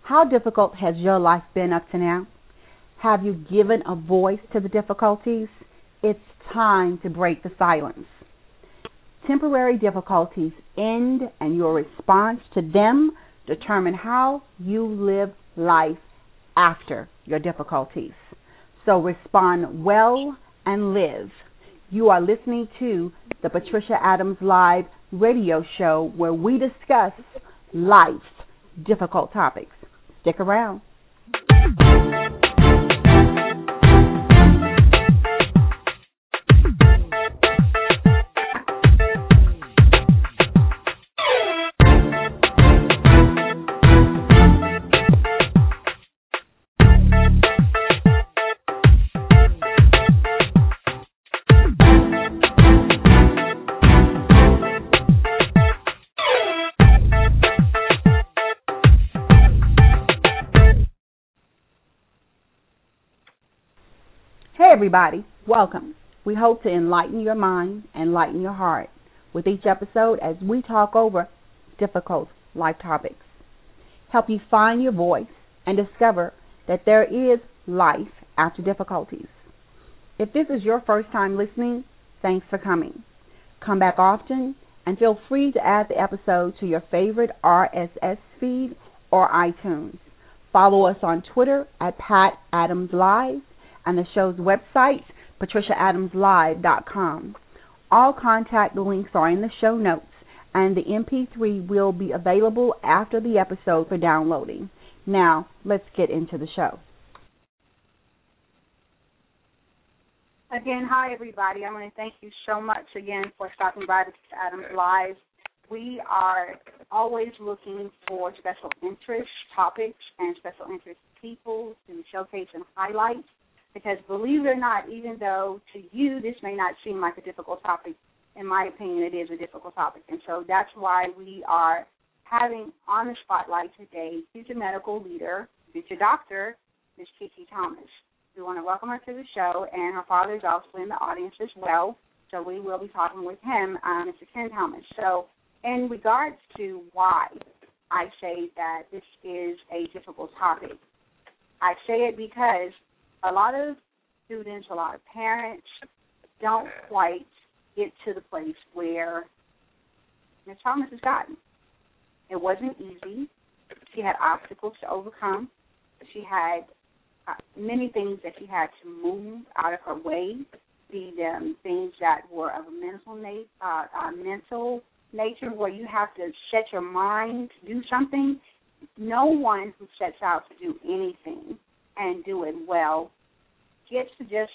How difficult has your life been up to now? Have you given a voice to the difficulties? It's time to break the silence. Temporary difficulties end, and your response to them determine how you live life after your difficulties. So respond well and live. You are listening to the Patricia Adams Live radio show where we discuss life's difficult topics. Stick around. Hey everybody, welcome. We hope to enlighten your mind and lighten your heart with each episode as we talk over difficult life topics. Help you find your voice and discover that there is life after difficulties. If this is your first time listening, thanks for coming. Come back often and feel free to add the episode to your favorite RSS feed or iTunes. Follow us on Twitter at Pat Adams Live and the show's website, patriciaadamslive.com. All contact links are in the show notes, and the MP3 will be available after the episode for downloading. Now, let's get into the show. Again, hi everybody. I want to thank you so much again for stopping by Patricia Adams Live. We are always looking for special interest topics and special interest people to showcase and highlight. Because believe it or not, even though to you this may not seem like a difficult topic, in my opinion it is a difficult topic. And so that's why we are having on the spotlight today future medical leader, future doctor, Ms. Kiki Thomas. We want to welcome her to the show, and her father is also in the audience as well. So we will be talking with him, Mr. Ken Thomas. So in regards to why I say that this is a difficult topic, I say it because a lot of students, a lot of parents don't quite get to the place where Ms. Thomas has gotten. It wasn't easy. She had obstacles to overcome. She had many things that she had to move out of her way, be them things that were of a mental nature where you have to set your mind to do something. No one who sets out to do anything and do it well gets to just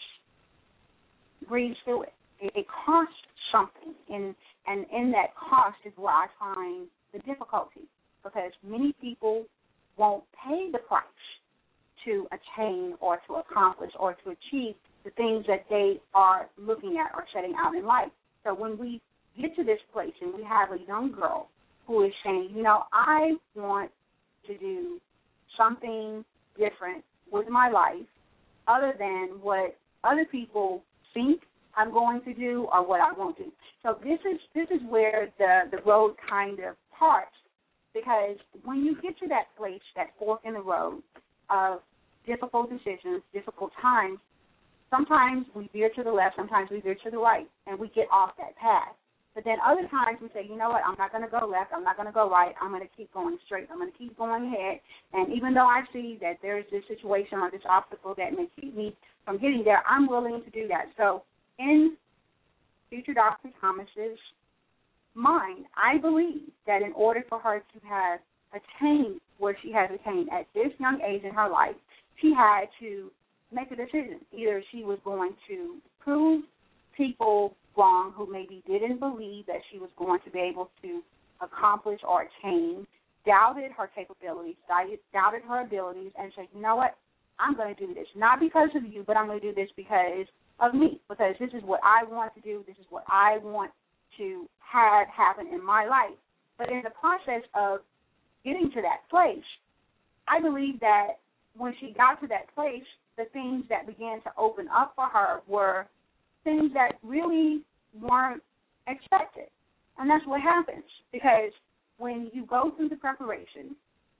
breeze through it. It costs something, and in that cost is where I find the difficulty, because many people won't pay the price to attain or to accomplish or to achieve the things that they are looking at or setting out in life. So when we get to this place and we have a young girl who is saying, I want to do something different with my life other than what other people think I'm going to do or what I won't do. So this is where the road kind of parts, because when you get to that place, that fork in the road of difficult decisions, difficult times, sometimes we veer to the left, sometimes we veer to the right, and we get off that path. But then other times we say, you know what, I'm not going to go left, I'm not going to go right, I'm going to keep going straight, I'm going to keep going ahead. And even though I see that there's this situation or this obstacle that may keep me from getting there, I'm willing to do that. So in future Dr. Thomas's mind, I believe that in order for her to have attained where she has attained at this young age in her life, she had to make a decision. Either she was going to prove people wrong who maybe didn't believe that she was going to be able to accomplish or attain, doubted her capabilities, doubted her abilities, and said, you know what, I'm going to do this. Not because of you, but I'm going to do this because of me, because this is what I want to do, this is what I want to have happen in my life. But in the process of getting to that place, I believe that when she got to that place, the things that began to open up for her were things that really weren't expected. And that's what happens, because when you go through the preparation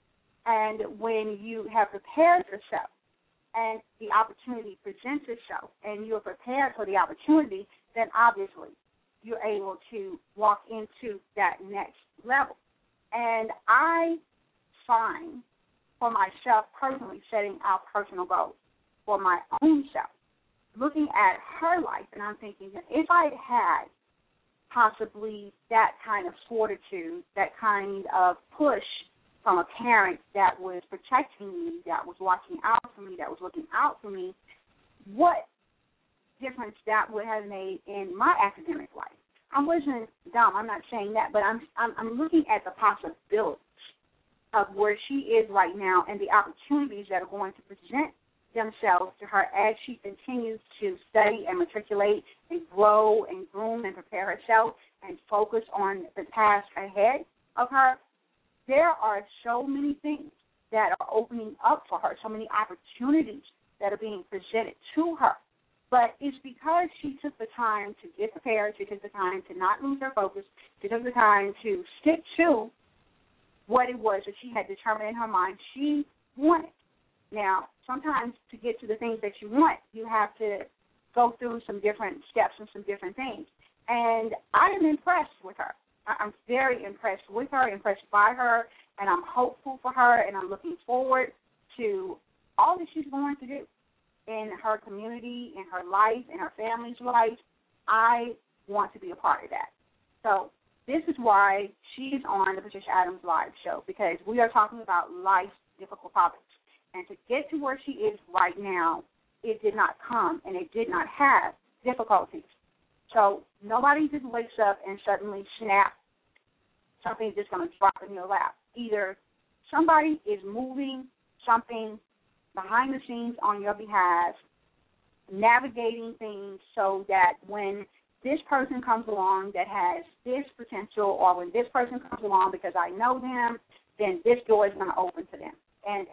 And when you have prepared yourself and the opportunity presents itself and you're prepared for the opportunity, then obviously you're able to walk into that next level. And I find for myself personally setting out personal goals for my own self, looking at her life, and I'm thinking that if I had possibly that kind of fortitude, that kind of push from a parent that was protecting me, that was watching out for me, that was looking out for me, what difference that would have made in my academic life. I wasn't dumb, I'm not saying that, but I'm looking at the possibilities of where she is right now and the opportunities that are going to present themselves to her as she continues to study and matriculate and grow and groom and prepare herself and focus on the task ahead of her. There are so many things that are opening up for her, so many opportunities that are being presented to her. But it's because she took the time to get prepared, she took the time to not lose her focus, she took the time to stick to what it was that she had determined in her mind she wanted. Now, sometimes to get to the things that you want, you have to go through some different steps and some different things. And I am impressed with her. I'm very impressed with her, impressed by her, and I'm hopeful for her, and I'm looking forward to all that she's going to do in her community, in her life, in her family's life. I want to be a part of that. So this is why she's on the Patricia Adams Live show, because we are talking about life's difficult topics. And to get to where she is right now, it did not come and it did not have difficulties. So nobody just wakes up and suddenly snap, something's just going to drop in your lap. Either somebody is moving something behind the scenes on your behalf, navigating things so that when this person comes along that has this potential, or when this person comes along because I know them, then this door is going to open to them. And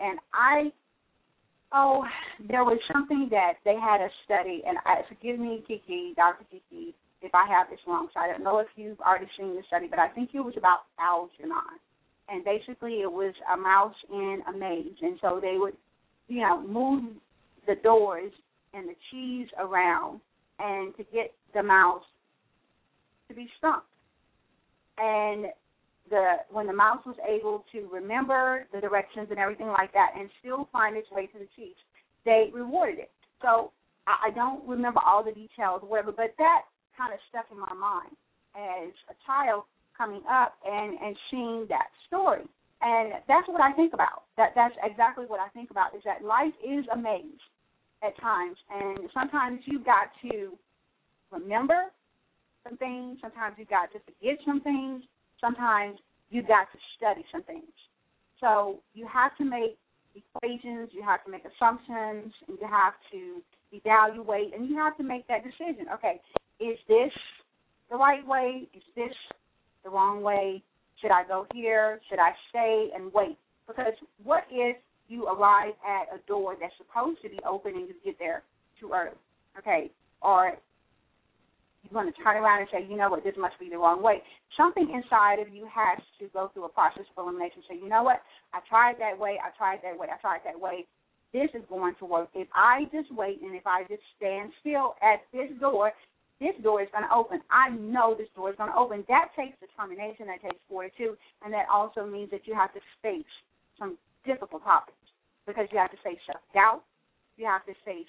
there was something that they had us study, and forgive me, Kiki, Dr. Kiki, if I have this wrong. So I don't know if you've already seen the study, but I think it was about Algernon. And basically it was a mouse in a maze. And so they would, move the doors and the cheese around and to get the mouse to be stumped. And when the mouse was able to remember the directions and everything like that and still find its way to the cheese, they rewarded it. So I don't remember all the details or whatever, but that kind of stuck in my mind as a child coming up and seeing that story. And that's what I think about. That's exactly what I think about, is that life is a maze at times. And sometimes you've got to remember some things. Sometimes you've got to forget some things. Sometimes you've got to study some things. So you have to make equations, you have to make assumptions, and you have to evaluate, and you have to make that decision. Okay, is this the right way? Is this the wrong way? Should I go here? Should I stay and wait? Because what if you arrive at a door that's supposed to be open and you get there too early? Okay, or you're going to turn around and say, you know what, this must be the wrong way. Something inside of you has to go through a process of elimination. Say, you know what, I tried that way, I tried that way, I tried that way. This is going to work. If I just wait and if I just stand still at this door is going to open. I know this door is going to open. That takes determination, that takes fortitude, and that also means that you have to face some difficult topics, because you have to face self-doubt. You have to face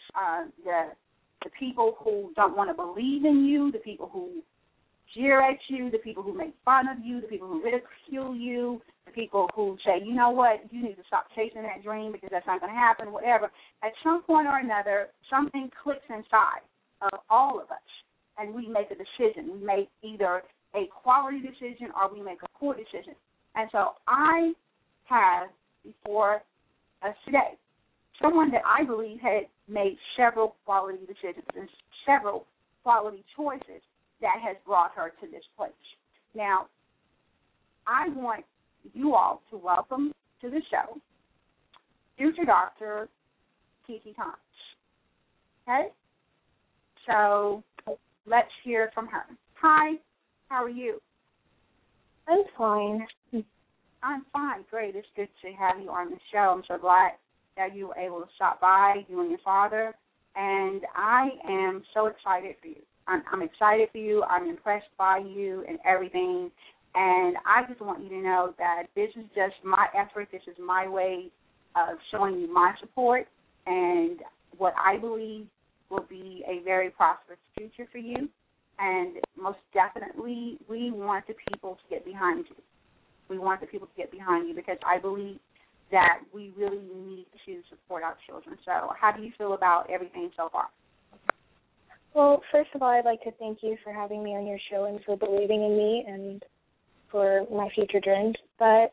the people who don't want to believe in you, the people who jeer at you, the people who make fun of you, the people who ridicule you, the people who say, you know what, you need to stop chasing that dream because that's not going to happen, whatever. At some point or another, something clicks inside of all of us, and we make a decision. We make either a quality decision or we make a poor decision. And so I have before us today someone that I believe had made several quality decisions and several quality choices that has brought her to this place. Now, I want you all to welcome to the show future Dr. Kiki Thomas. Okay? So let's hear from her. Hi, how are you? I'm fine. I'm fine. Great. It's good to have you on the show. I'm so glad that you were able to stop by, you and your father. And I am so excited for you. I'm excited for you. I'm impressed by you and everything. And I just want you to know that this is just my effort. This is my way of showing you my support and what I believe will be a very prosperous future for you. And most definitely, we want the people to get behind you. We want the people to get behind you because I believe that we really need to support our children. So how do you feel about everything so far? Well, first of all, I'd like to thank you for having me on your show and for believing in me and for my future dreams. But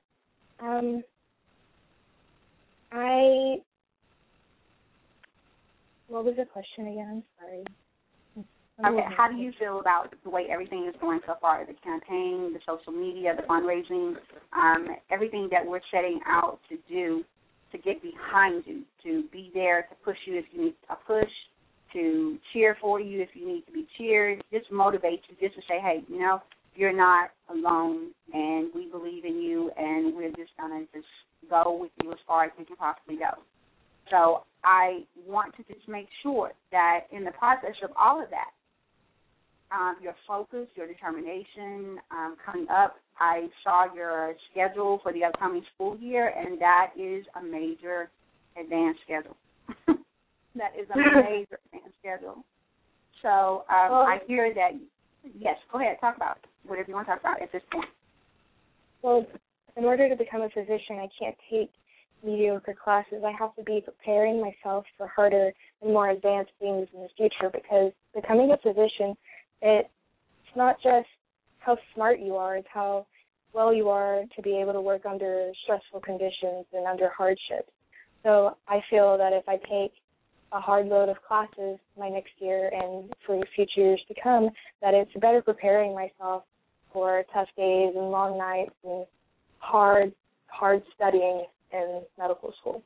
what was the question again? Sorry. Okay, how do you feel about the way everything is going so far, the campaign, the social media, the fundraising, everything that we're setting out to do to get behind you, to be there to push you if you need a push, to cheer for you if you need to be cheered, just motivate you, just to say, hey, you know, you're not alone, and we believe in you, and we're just going to just go with you as far as we can possibly go. So I want to just make sure that in the process of all of that, your focus, your determination coming up. I saw your schedule for the upcoming school year, and that is a major advanced schedule. That is a major advanced schedule. So I hear that, yes, go ahead, talk about it, whatever you want to talk about at this point. Well, in order to become a physician, I can't take mediocre classes. I have to be preparing myself for harder and more advanced things in the future because becoming a physician, it's not just how smart you are, it's how well you are to be able to work under stressful conditions and under hardships. So I feel that if I take a hard load of classes my next year and for future years to come, that it's better preparing myself for tough days and long nights and hard studying in medical school.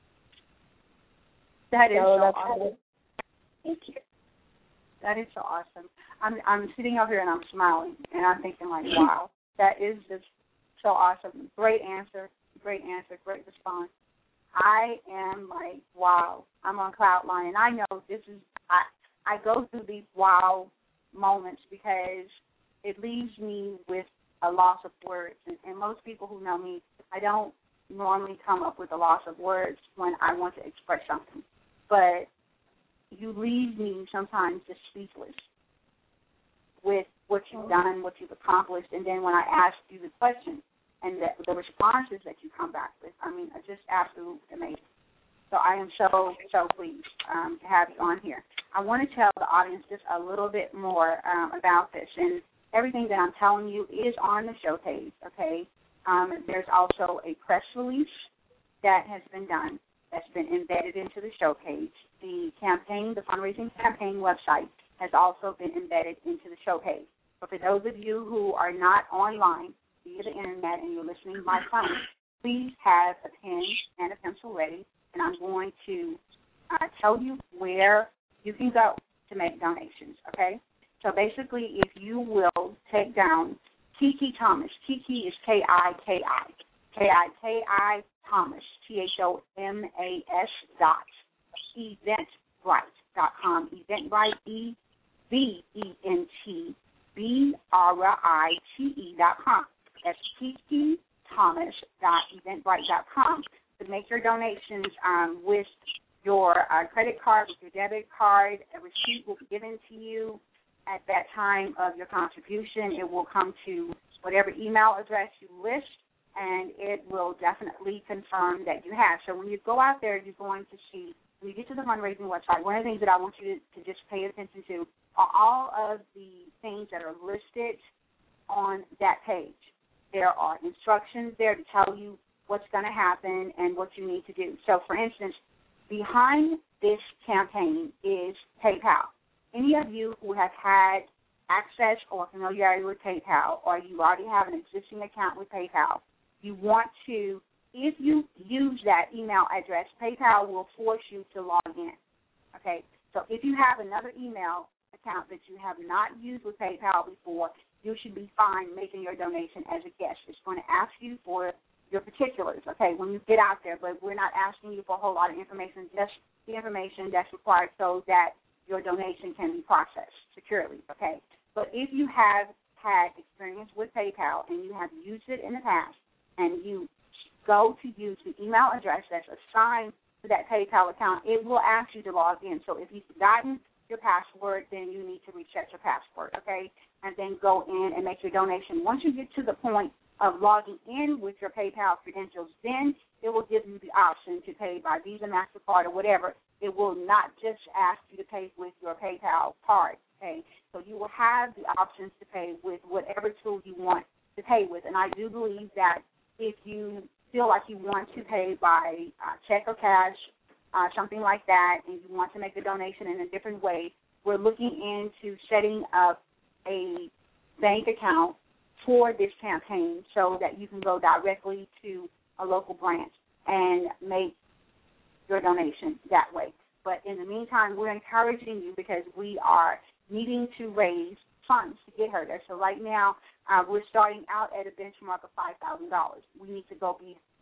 That is so awesome. Thank you. That is so awesome. I'm sitting out here and I'm smiling, and I'm thinking like, wow, that is just so awesome. Great answer, great response. I am like, wow, I'm on cloud nine, and I know this is, I go through these wow moments because it leaves me with a loss of words, and most people who know me, I don't normally come up with a loss of words when I want to express something, but you leave me sometimes just speechless with what you've done, what you've accomplished, and then when I ask you the question and the responses that you come back with, I mean, are just absolutely amazing. So I am so pleased to have you on here. I want to tell the audience just a little bit more about this, and everything that I'm telling you is on the show page, okay? There's also a press release that has been done that's been embedded into the show page. The campaign, the fundraising campaign website has also been embedded into the show page. But for those of you who are not online via the internet and you're listening by phone, please have a pen and a pencil ready, and I'm going to tell you where you can go to make donations, okay? So basically, if you will take down Kiki Thomas. Kiki is K-I-K-I. K-I-K-I Thomas, Thomas eventbrite.com. Eventbrite, EVENTBRITE.com. That's KikiThomas.eventbrite.com to make your donations with your credit card, with your debit card. A receipt will be given to you at that time of your contribution. It will come to whatever email address you list, and it will definitely confirm that you have. So when you go out there, you're going to see, when you get to the fundraising website, one of the things that I want you to just pay attention to are all of the things that are listed on that page. There are instructions there to tell you what's going to happen and what you need to do. So, for instance, behind this campaign is PayPal. Any of you who have had access or familiarity with PayPal, or you already have an existing account with PayPal, you want to, if you use that email address, PayPal will force you to log in. Okay? So if you have another email account that you have not used with PayPal before, you should be fine making your donation as a guest. It's going to ask you for your particulars, okay, when you get out there, but we're not asking you for a whole lot of information, just the information that's required so that your donation can be processed securely, okay? But if you have had experience with PayPal and you have used it in the past and you go to use the email address that's assigned to that PayPal account, it will ask you to log in. So if you've forgotten your password, then you need to reset your password, okay, and then go in and make your donation. Once you get to the point of logging in with your PayPal credentials, then it will give you the option to pay by Visa, MasterCard, or whatever. It will not just ask you to pay with your PayPal card, okay? So you will have the options to pay with whatever tool you want to pay with. And I do believe that if you feel like you want to pay by check or cash, something like that, and you want to make a donation in a different way, we're looking into setting up a bank account for this campaign so that you can go directly to a local branch and make your donation that way. But in the meantime, we're encouraging you because we are needing to raise funds to get her there. So right now, we're starting out at a benchmark of $5,000. We need to go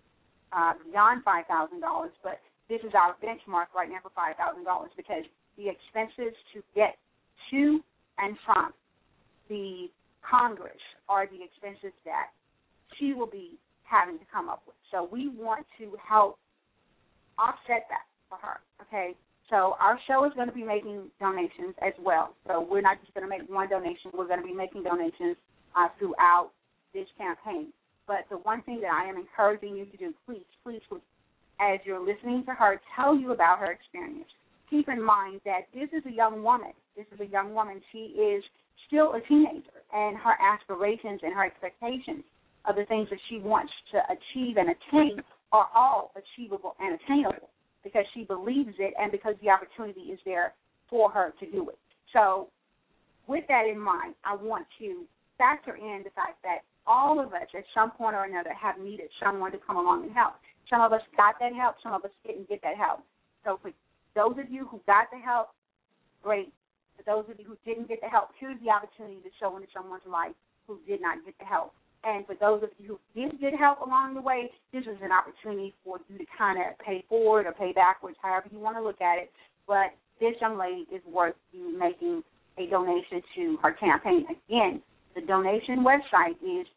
beyond $5,000, but this is our benchmark right now for $5,000 because the expenses to get to and from the Congress are the expenses that she will be having to come up with. So we want to help offset that for her, okay? So our show is going to be making donations as well. So we're not just going to make one donation. We're going to be making donations throughout this campaign. But the one thing that I am encouraging you to do, please, as you're listening to her tell you about her experience, keep in mind that this is a young woman. She is still a teenager, and her aspirations and her expectations of the things that she wants to achieve and attain are all achievable and attainable because she believes it and because the opportunity is there for her to do it. So with that in mind, I want to factor in the fact that all of us at some point or another have needed someone to come along and help. Some of us got that help. Some of us didn't get that help. So for those of you who got the help, great. For those of you who didn't get the help, here's the opportunity to show into someone's life who did not get the help. And for those of you who did get help along the way, this is an opportunity for you to kind of pay forward or pay backwards, however you want to look at it. But this young lady is worth you making a donation to her campaign. Again, the donation website is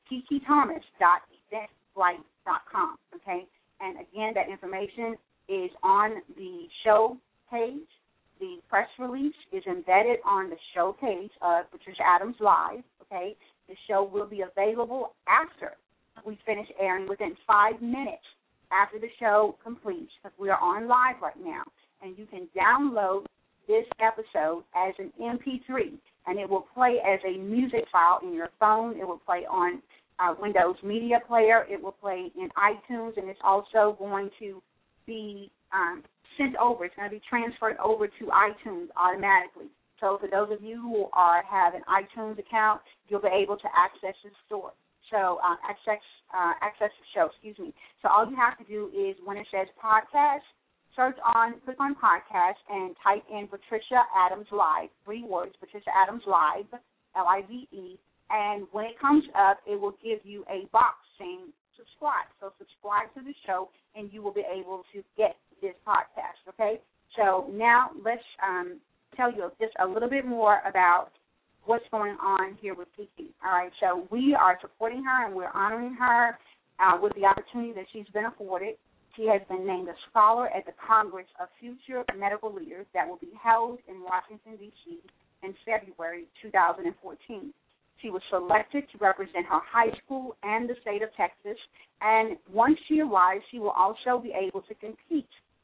kikithomas.eventbrite.com, okay? And, again, that information is on the show page. The press release is embedded on the show page of Patricia Adams Live, okay? The show will be available after we finish airing, within 5 minutes after the show completes, because we are on live right now. And you can download this episode as an MP3, and it will play as a music file in your phone. It will play on Windows Media Player. It will play in iTunes, and it's also going to be sent over. It's going to be transferred over to iTunes automatically. So for those of you who have an iTunes account, you'll be able to access the store. So access the show, So all you have to do is when it says podcast, click on podcast and type in Patricia Adams Live, 3 words, Patricia Adams Live, Live, and when it comes up, it will give you a box saying subscribe. So subscribe to the show, and you will be able to get this podcast, okay? So now let's tell you just a little bit more about what's going on here with Kiki. All right, so we are supporting her, and we're honoring her with the opportunity that she's been afforded. She has been named a scholar at the Congress of Future Medical Leaders that will be held in Washington, D.C. in February 2014. She was selected to represent her high school and the state of Texas, and once she arrives, she will also be able to compete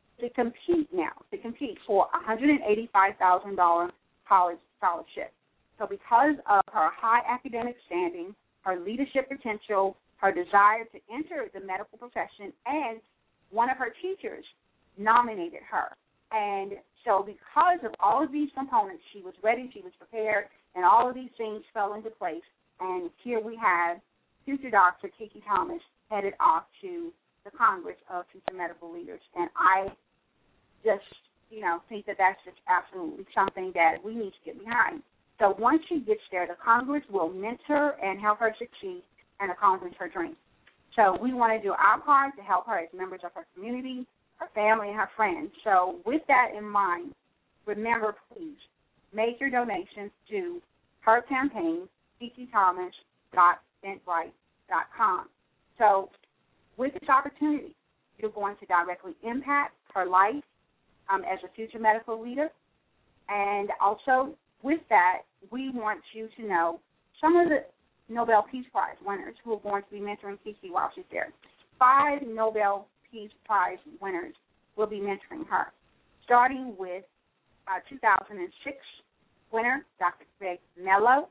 for a $185,000 college scholarship. So because of her high academic standing, her leadership potential, her desire to enter the medical profession, and one of her teachers nominated her. And so because of all of these components, she was ready, she was prepared, and all of these things fell into place. And here we have future Dr. Kiki Thomas headed off to the Congress of Future Medical Leaders. And I just, think that that's just absolutely something that we need to get behind. So once she gets there, the Congress will mentor and help her succeed and accomplish her dreams. So we want to do our part to help her as members of her community, her family, and her friends. So with that in mind, remember, please, make your donations to her campaign, KikiThomas.eventbrite.com. So with this opportunity, you're going to directly impact her life as a future medical leader. And also with that, we want you to know some of the Nobel Peace Prize winners who are going to be mentoring Kiki while she's there. 5 Nobel Peace Prize winners will be mentoring her, starting with 2006 winner, Dr. Craig Mello,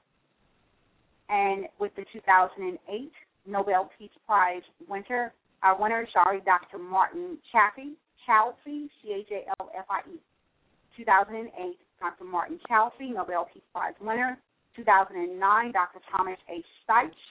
and with the 2008 Nobel Peace Prize winner, Dr. Martin Chalfie, Chalfie, C-H-A-L-F-I-E. 2008, Dr. Martin Chalfie, Nobel Peace Prize winner. 2009, Dr. Thomas H. Stites.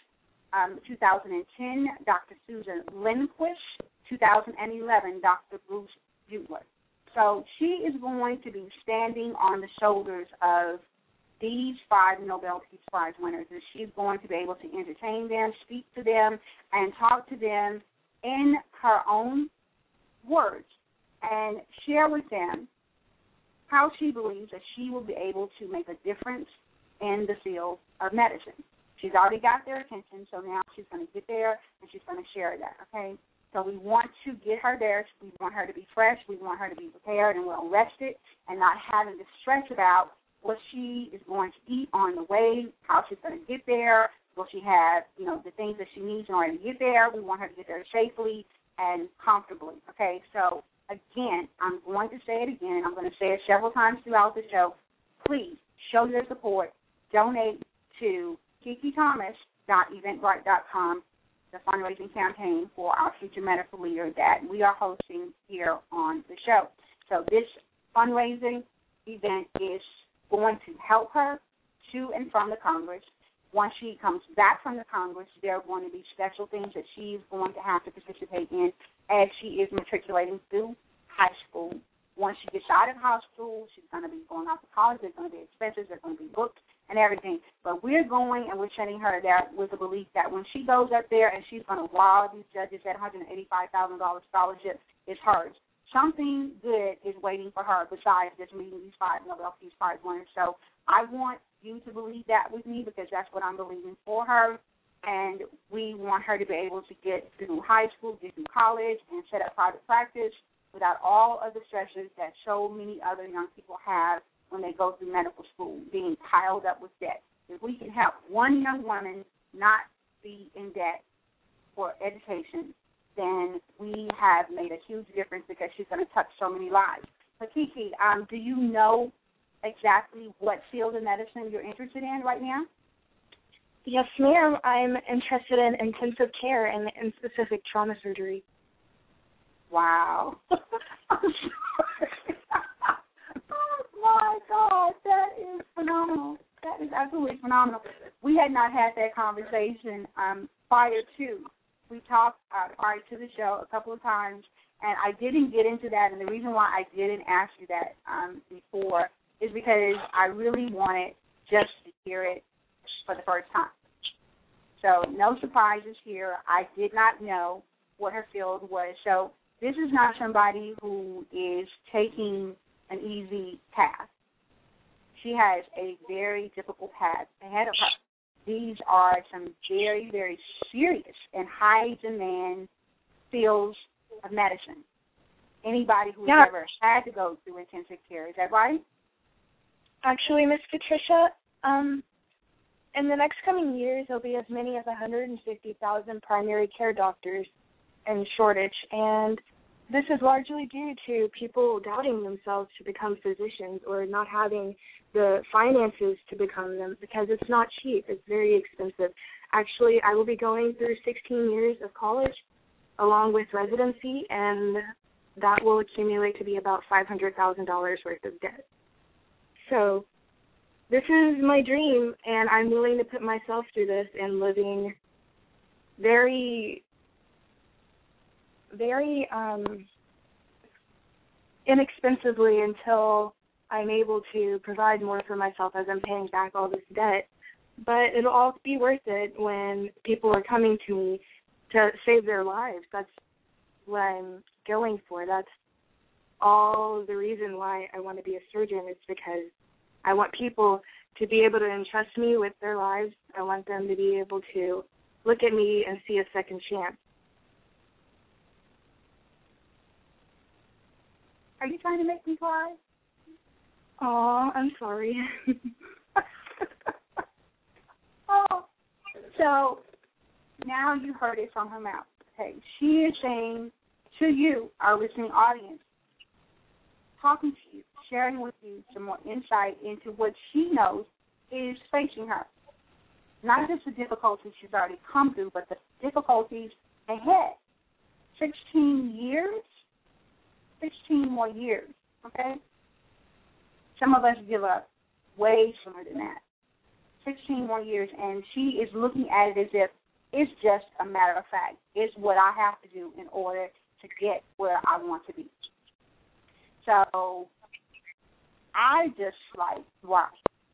2010, Dr. Susan Lindquist. 2011, Dr. Bruce Butler. So she is going to be standing on the shoulders of these 5 Nobel Peace Prize winners, and she's going to be able to entertain them, speak to them, and talk to them in her own words and share with them how she believes that she will be able to make a difference in the field of medicine. She's already got their attention, so now she's going to get there and she's going to share that, okay? So we want to get her there. We want her to be fresh. We want her to be prepared and well rested and not having to stress about what she is going to eat on the way, how she's going to get there. Will she have, the things that she needs in order to get there? We want her to get there safely and comfortably, okay? So, again, I'm going to say it again. I'm going to say it several times throughout the show. Please show your support. Donate to KikiThomas.eventbrite.com, the fundraising campaign for our future medical leader that we are hosting here on the show. So this fundraising event is going to help her to and from the Congress. Once she comes back from the Congress, there are going to be special things that she's going to have to participate in as she is matriculating through high school. Once she gets out of high school, she's going to be going off to college. There's going to be expenses. There's going to be books and everything. But we're going and we're sending her there with the belief that when she goes up there and she's going to wow these judges, that $185,000 scholarship is hers. Something good is waiting for her besides just meeting these 5 Nobel Peace Prize winners. So I want you to believe that with me because that's what I'm believing for her. And we want her to be able to get through high school, get through college, and set up private practice without all of the stresses that so many other young people have when they go through medical school, being piled up with debt. If we can help one young woman not be in debt for education, then we have made a huge difference because she's going to touch so many lives. But Kiki, do you know exactly what field of medicine you're interested in right now? Yes, ma'am. I'm interested in intensive care and in specific trauma surgery. Wow. I'm sorry. Oh, my God. That is phenomenal. That is absolutely phenomenal. We had not had that conversation prior to. We talked prior to the show a couple of times, and I didn't get into that. And the reason why I didn't ask you that before is because I really wanted just to hear it for the first time. So no surprises here. I did not know what her field was. So this is not somebody who is taking an easy path. She has a very difficult path ahead of her. These are some very, very serious and high-demand fields of medicine. Anybody who's ever had to go through intensive care, is that right? Actually, Miss Patricia, in the next coming years, there'll be as many as 150,000 primary care doctors in shortage, and this is largely due to people doubting themselves to become physicians or not having the finances to become them because it's not cheap. It's very expensive. Actually, I will be going through 16 years of college along with residency, and that will accumulate to be about $500,000 worth of debt. So this is my dream, and I'm willing to put myself through this and living very, very inexpensively until I'm able to provide more for myself as I'm paying back all this debt. But it'll all be worth it when people are coming to me to save their lives. That's what I'm going for. That's all the reason why I want to be a surgeon. It's because I want people to be able to entrust me with their lives. I want them to be able to look at me and see a second chance. Are you trying to make me cry? Oh, I'm sorry. Oh, so now you heard it from her mouth. Okay, she is saying to you, our listening audience, talking to you, sharing with you some more insight into what she knows is facing her. Not just the difficulties she's already come through, but the difficulties ahead. 16 years? 16 more years, okay? Some of us give up way sooner than that. 16 more years, and she is looking at it as if it's just a matter of fact. It's what I have to do in order to get where I want to be. So I just like, wow,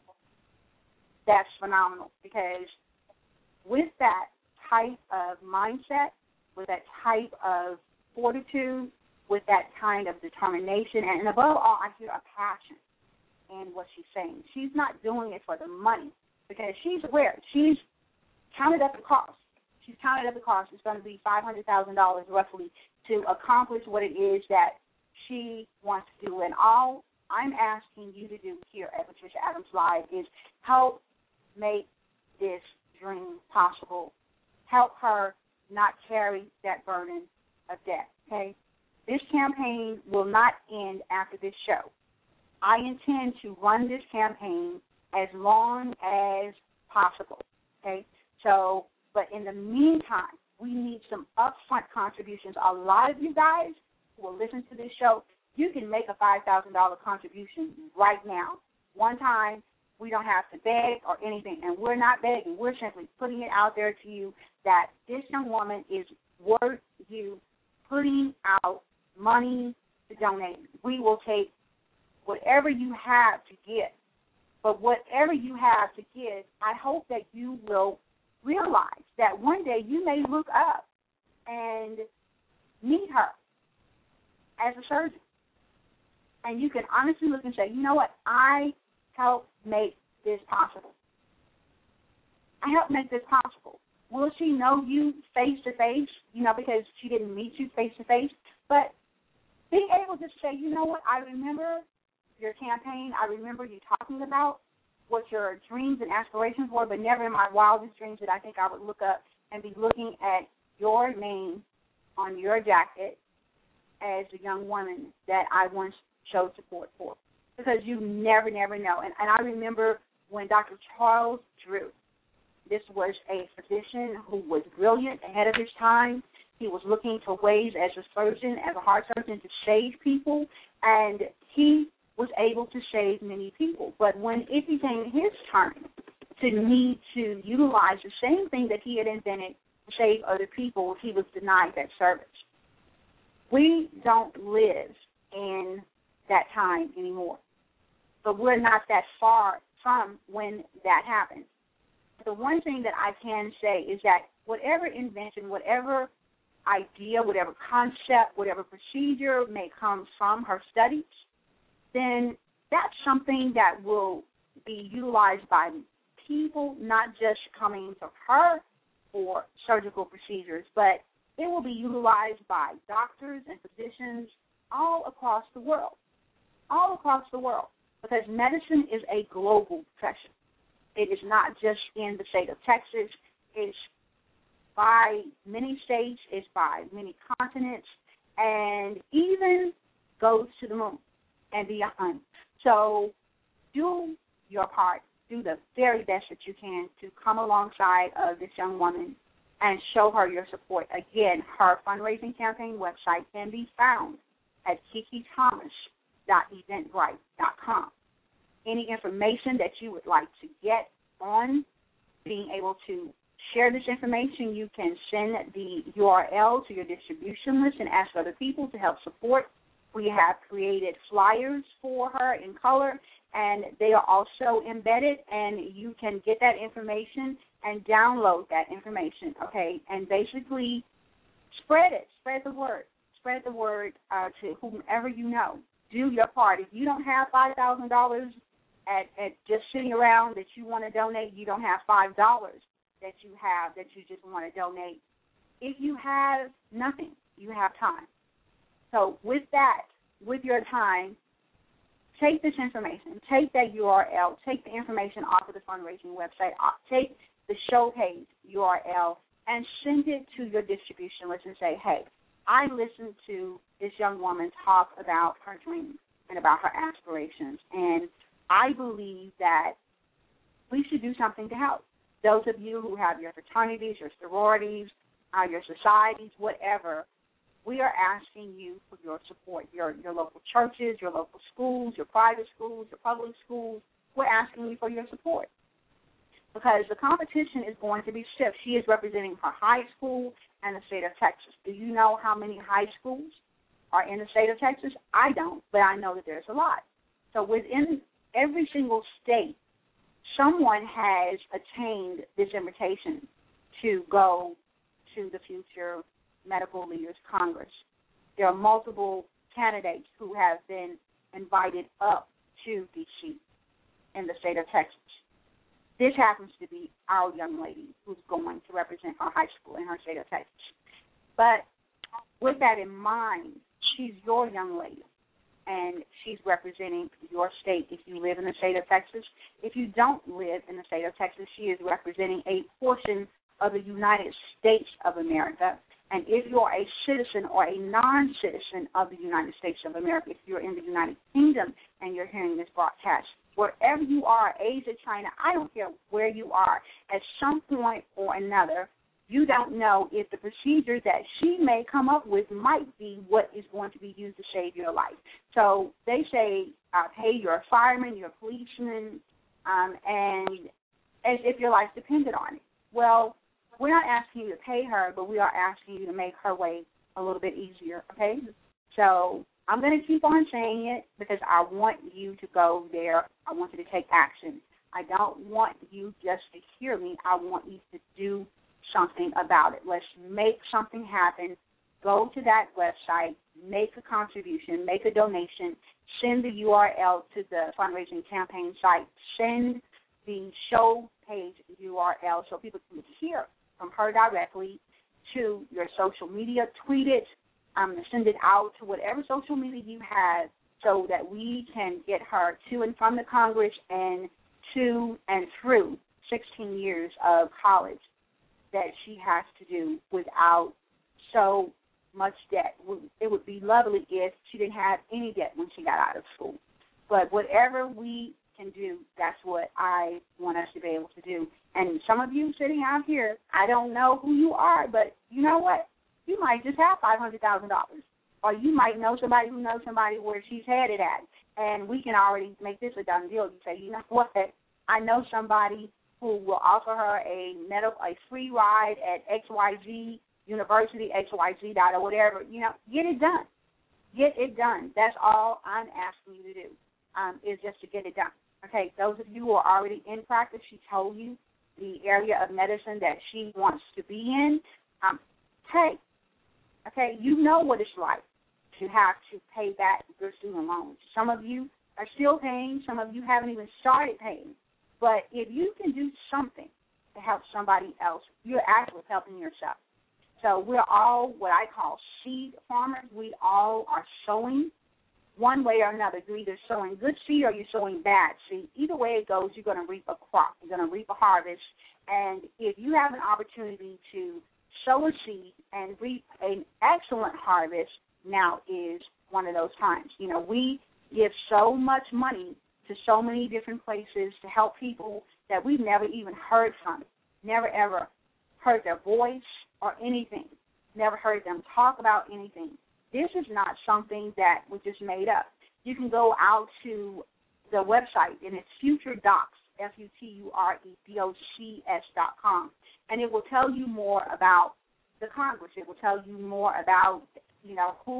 that's phenomenal, because with that type of mindset, with that type of fortitude, with that kind of determination, and above all, I hear a passion in what she's saying. She's not doing it for the money, because she's aware. She's counted up the cost. She's counted up the cost. It's going to be $500,000 roughly to accomplish what it is that she wants to do. And all I'm asking you to do here at Patricia Adams Live is help make this dream possible. Help her not carry that burden of debt, okay? This campaign will not end after this show. I intend to run this campaign as long as possible, okay? So, but in the meantime, we need some upfront contributions. A lot of you guys who will listen to this show, you can make a $5,000 contribution right now. One time, we don't have to beg or anything, and we're not begging. We're simply putting it out there to you that this young woman is worth you putting out money to donate. We will take whatever you have to give. But whatever you have to give, I hope that you will realize that one day you may look up and meet her as a surgeon. And you can honestly look and say, you know what, I helped make this possible. I helped make this possible. Will she know you face-to-face, because she didn't meet you face-to-face? But being able to say, you know what, I remember your campaign. I remember you talking about what your dreams and aspirations were, but never in my wildest dreams did I think I would look up and be looking at your name on your jacket as the young woman that I once showed support for. Because you never know. And I remember when Dr. Charles Drew, this was a physician who was brilliant, ahead of his time. He was looking for ways as a surgeon, as a heart surgeon, to save people, and he was able to save many people. But when it became his turn to need to utilize the same thing that he had invented to save other people, he was denied that service. We don't live in that time anymore, but we're not that far from when that happened. The one thing that I can say is that whatever invention, whatever idea, whatever concept, whatever procedure may come from her studies, then that's something that will be utilized by people, not just coming to her for surgical procedures, but it will be utilized by doctors and physicians all across the world, because medicine is a global profession. It is not just in the state of Texas. It's by many states. It's by many continents, and even goes to the moon and beyond. So do your part. Do the very best that you can to come alongside of this young woman and show her your support. Again, her fundraising campaign website can be found at kikithomas.eventbrite.com. Any information that you would like to get on being able to share this information, you can send the URL to your distribution list and ask other people to help support We have created flyers for her in color, and they are also embedded, and you can get that information and download that information, okay, and basically spread it, spread the word to whomever you know. Do your part. If you don't have $5,000 at just sitting around that you want to donate, you don't have $5 that you just want to donate. If you have nothing, you have time. So with that, with your time, take this information, take that URL, take the information off of the fundraising website, take the show page URL, and send it to your distribution list and say, hey, I listened to this young woman talk about her dreams and about her aspirations, and I believe that we should do something to help. Those of you who have your fraternities, your sororities, your societies, whatever, we are asking you for your support, your local churches, your local schools, your private schools, your public schools. We're asking you for your support because the competition is going to be stiff. She is representing her high school and the state of Texas. Do you know how many high schools are in the state of Texas? I don't, but I know that there's a lot. So within every single state, someone has attained this invitation to go to the Future Medical Leaders Congress. There are multiple candidates who have been invited up to D.C. in the state of Texas. This happens to be our young lady who's going to represent our high school in her state of Texas. But with that in mind, she's your young lady, and she's representing your state if you live in the state of Texas. If you don't live in the state of Texas, she is representing a portion of the United States of America. And if you're a citizen or a non-citizen of the United States of America, if you're in the United Kingdom and you're hearing this broadcast, wherever you are, Asia, China, I don't care where you are, at some point or another, you don't know if the procedure that she may come up with might be what is going to be used to save your life. So they say, hey, you're a fireman, you're a policeman, and as if your life depended on it. Well, we're not asking you to pay her, but we are asking you to make her way a little bit easier, okay? So I'm going to keep on saying it because I want you to go there. I want you to take action. I don't want you just to hear me. I want you to do something about it. Let's make something happen. Go to that website, make a contribution, make a donation, send the URL to the fundraising campaign site, send the show page URL so people can hear from her directly to your social media, tweet it, send it out to whatever social media you have so that we can get her to and from the Congress and to and through 16 years of college that she has to do without so much debt. It would be lovely if she didn't have any debt when she got out of school. But whatever we can do, that's what I want us to be able to do. And some of you sitting out here, I don't know who you are, but you know what? You might just have $500,000. Or you might know somebody who knows somebody where she's headed at. And we can already make this a done deal. You say, you know what? I know somebody who will offer her a free ride at XYZ University, XYZ or whatever. You know, get it done. Get it done. That's all I'm asking you to do, is just to get it done. Okay, those of you who are already in practice, she told you the area of medicine that she wants to be in. You know what it's like to have to pay back your student loans. Some of you are still paying. Some of you haven't even started paying. But if you can do something to help somebody else, you're actually helping yourself. So we're all what I call seed farmers. We all are sowing one way or another. You're either sowing good seed or you're sowing bad seed. Either way it goes, you're going to reap a crop. You're going to reap a harvest. And if you have an opportunity to sow a seed and reap an excellent harvest, now is one of those times. You know, we give so much money to so many different places to help people that we've never even heard from, never ever heard their voice or anything, never heard them talk about anything. This is not something that was just made up. You can go out to the website, and it's FutureDocs, FutureDocs.com, and it will tell you more about the Congress. It will tell you more about, you know, who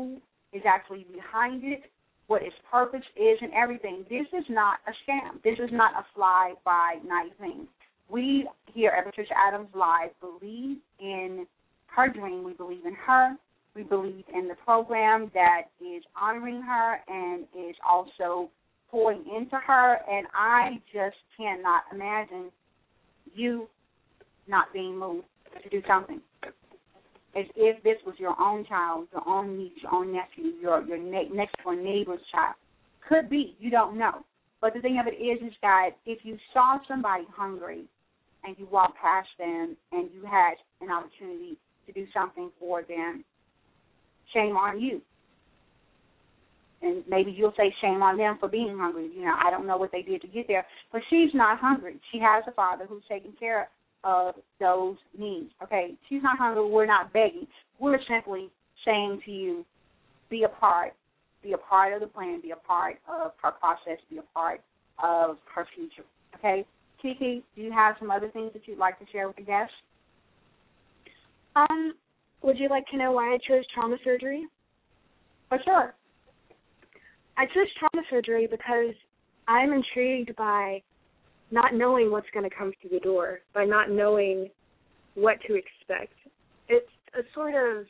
is actually behind it, what its purpose is and everything. This is not a scam. This is not a fly-by-night thing. We here at Patricia Adams Live believe in her dream. We believe in her. We believe in the program that is honoring her and is also pouring into her. And I just cannot imagine you not being moved to do something. As if this was your own child, your own niece, your own nephew, your next door neighbor's child. Could be. You don't know. But the thing of it is that if you saw somebody hungry and you walked past them and you had an opportunity to do something for them, shame on you. And maybe you'll say shame on them for being hungry. You know, I don't know what they did to get there. But she's not hungry. She has a father who's taking care of those needs. Okay, she's not hungry. We're not begging. We're simply saying to you, be a part of the plan, be a part of her process, be a part of her future. Okay, Kiki, do you have some other things that you'd like to share with the guests? Would you like to know why I chose trauma surgery? For sure. I chose trauma surgery because I'm intrigued by not knowing what's going to come through the door, by not knowing what to expect. It's a sort of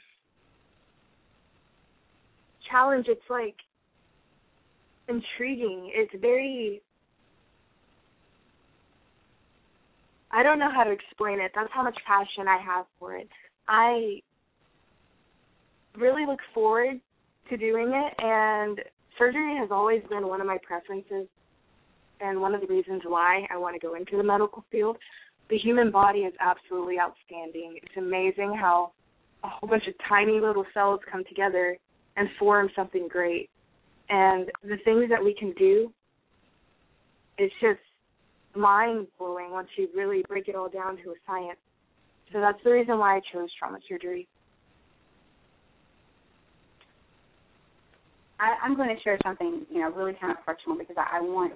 challenge. It's like intriguing. It's very, I don't know how to explain it. That's how much passion I have for it. I really look forward to doing it, and surgery has always been one of my preferences and one of the reasons why I want to go into the medical field. The human body is absolutely outstanding. It's amazing how a whole bunch of tiny little cells come together and form something great. And the things that we can do, it's just mind-blowing once you really break it all down to a science. So that's the reason why I chose trauma surgery. I'm going to share something, really kind of personal because I want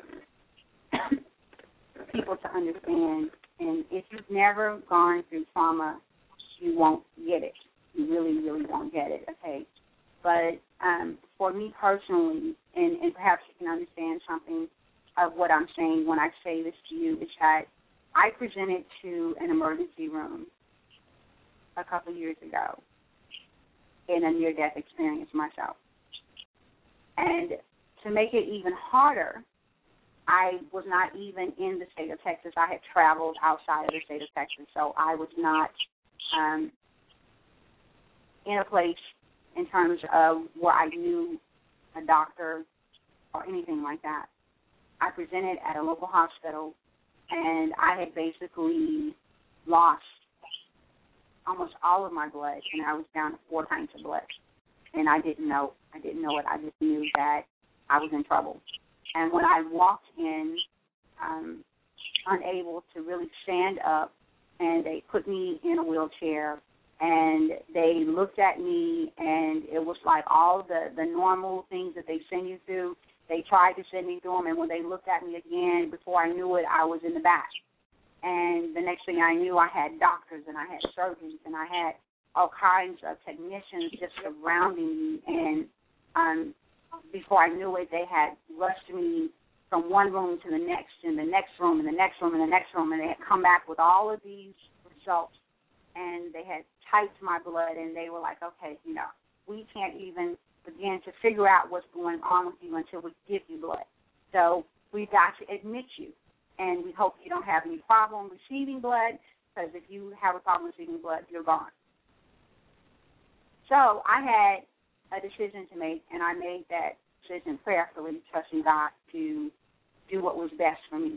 people to understand. And if you've never gone through trauma, you won't get it. You really, really won't get it, okay? But for me personally, and perhaps you can understand something of what I'm saying when I say this to you, is that I presented to an emergency room a couple of years ago in a near-death experience myself. And to make it even harder, I was not even in the state of Texas. I had traveled outside of the state of Texas, so I was not in a place in terms of where I knew a doctor or anything like that. I presented at a local hospital, and I had basically lost almost all of my blood, and I was down to 4 pints of blood. And I didn't know it. I just knew that I was in trouble. And when I walked in, unable to really stand up, and they put me in a wheelchair, and they looked at me, and it was like all the normal things that they send you through. They tried to send me through them, and when they looked at me again, before I knew it, I was in the back. And the next thing I knew, I had doctors, and I had surgeons, and I had all kinds of technicians just surrounding me. And before I knew it, they had rushed me from one room to the next, and the next room, and the next room, and the next room, and they had come back with all of these results, and they had typed my blood, and they were like, okay, we can't even begin to figure out what's going on with you until we give you blood. So we've got to admit you, and we hope you don't have any problem receiving blood, because if you have a problem receiving blood, you're gone. So I had a decision to make, and I made that decision prayerfully, trusting God to do what was best for me.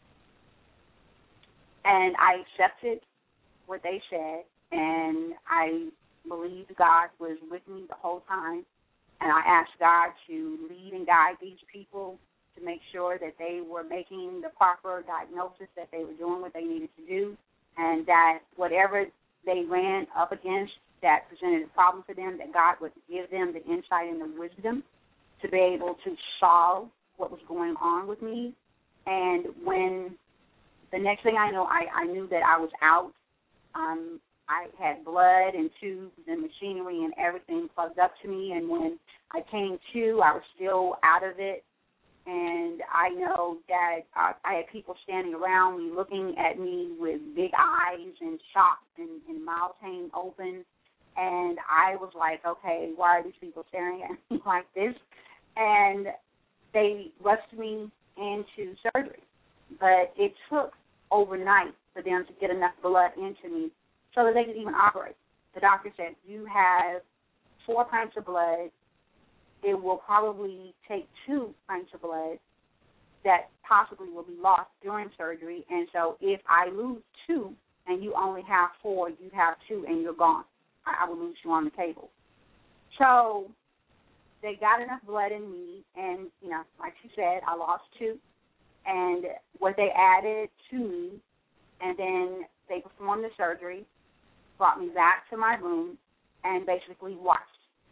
And I accepted what they said, and I believed God was with me the whole time. And I asked God to lead and guide these people to make sure that they were making the proper diagnosis, that they were doing what they needed to do, and that whatever they ran up against that presented a problem for them, that God would give them the insight and the wisdom to be able to solve what was going on with me. And when the next thing I know, I knew that I was out, I had blood and tubes and machinery and everything plugged up to me, and when I came to, I was still out of it. And I know that I had people standing around me looking at me with big eyes and shocked and mouths hanging open. And I was like, okay, why are these people staring at me like this? And they rushed me into surgery. But it took overnight for them to get enough blood into me so that they could even operate. The doctor said, you have 4 pints of blood. It will probably take 2 pints of blood that possibly will be lost during surgery. And so if I lose 2 and you only have 4, you have 2 and you're gone. I will lose you on the table. So they got enough blood in me, and, you know, like you said, I lost 2. And what they added to me, and then they performed the surgery, brought me back to my room, and basically watched.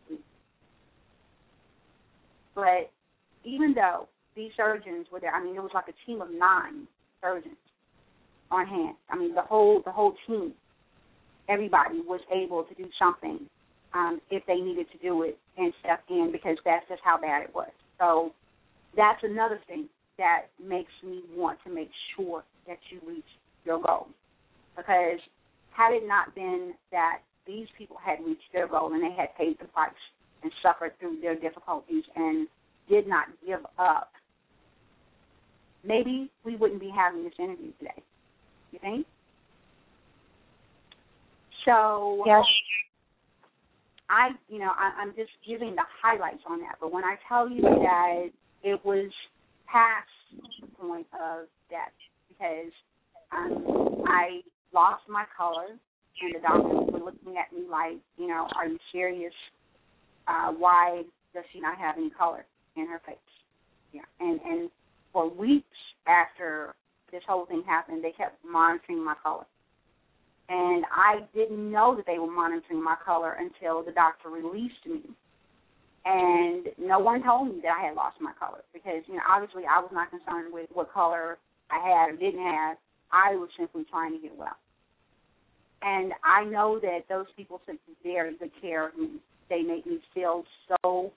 But even though these surgeons were there, I mean, it was like a team of 9 surgeons on hand. I mean, the whole team, everybody was able to do something if they needed to do it and step in, because that's just how bad it was. So that's another thing that makes me want to make sure that you reach your goal. Because had it not been that these people had reached their goal and they had paid the price and suffered through their difficulties and did not give up, maybe we wouldn't be having this interview today. You think? So, yes. I'm just giving the highlights on that. But when I tell you that it was past the point of death, because I lost my color, and the doctors were looking at me like, are you serious? Why does she not have any color in her face? Yeah, and for weeks after this whole thing happened, they kept monitoring my color. And I didn't know that they were monitoring my color until the doctor released me. And no one told me that I had lost my color because, obviously I was not concerned with what color I had or didn't have. I was simply trying to get well. And I know that those people took very good care of me. They made me feel so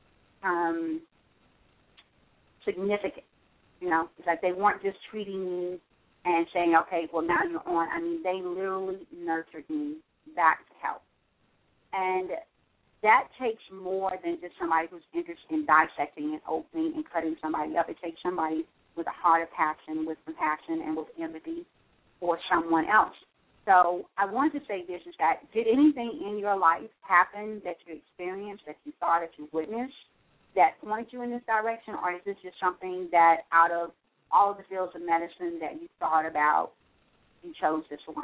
significant. It's like they weren't just treating me and saying, okay, well, now you're on. I mean, they literally nurtured me back to health. And that takes more than just somebody who's interested in dissecting and opening and cutting somebody up. It takes somebody with a heart of passion, with compassion, and with empathy for someone else. So I wanted to say this, is that did anything in your life happen that you experienced, that you saw, that you witnessed, that pointed you in this direction, or is this just something that out of all of the fields of medicine that you thought about, you chose this one?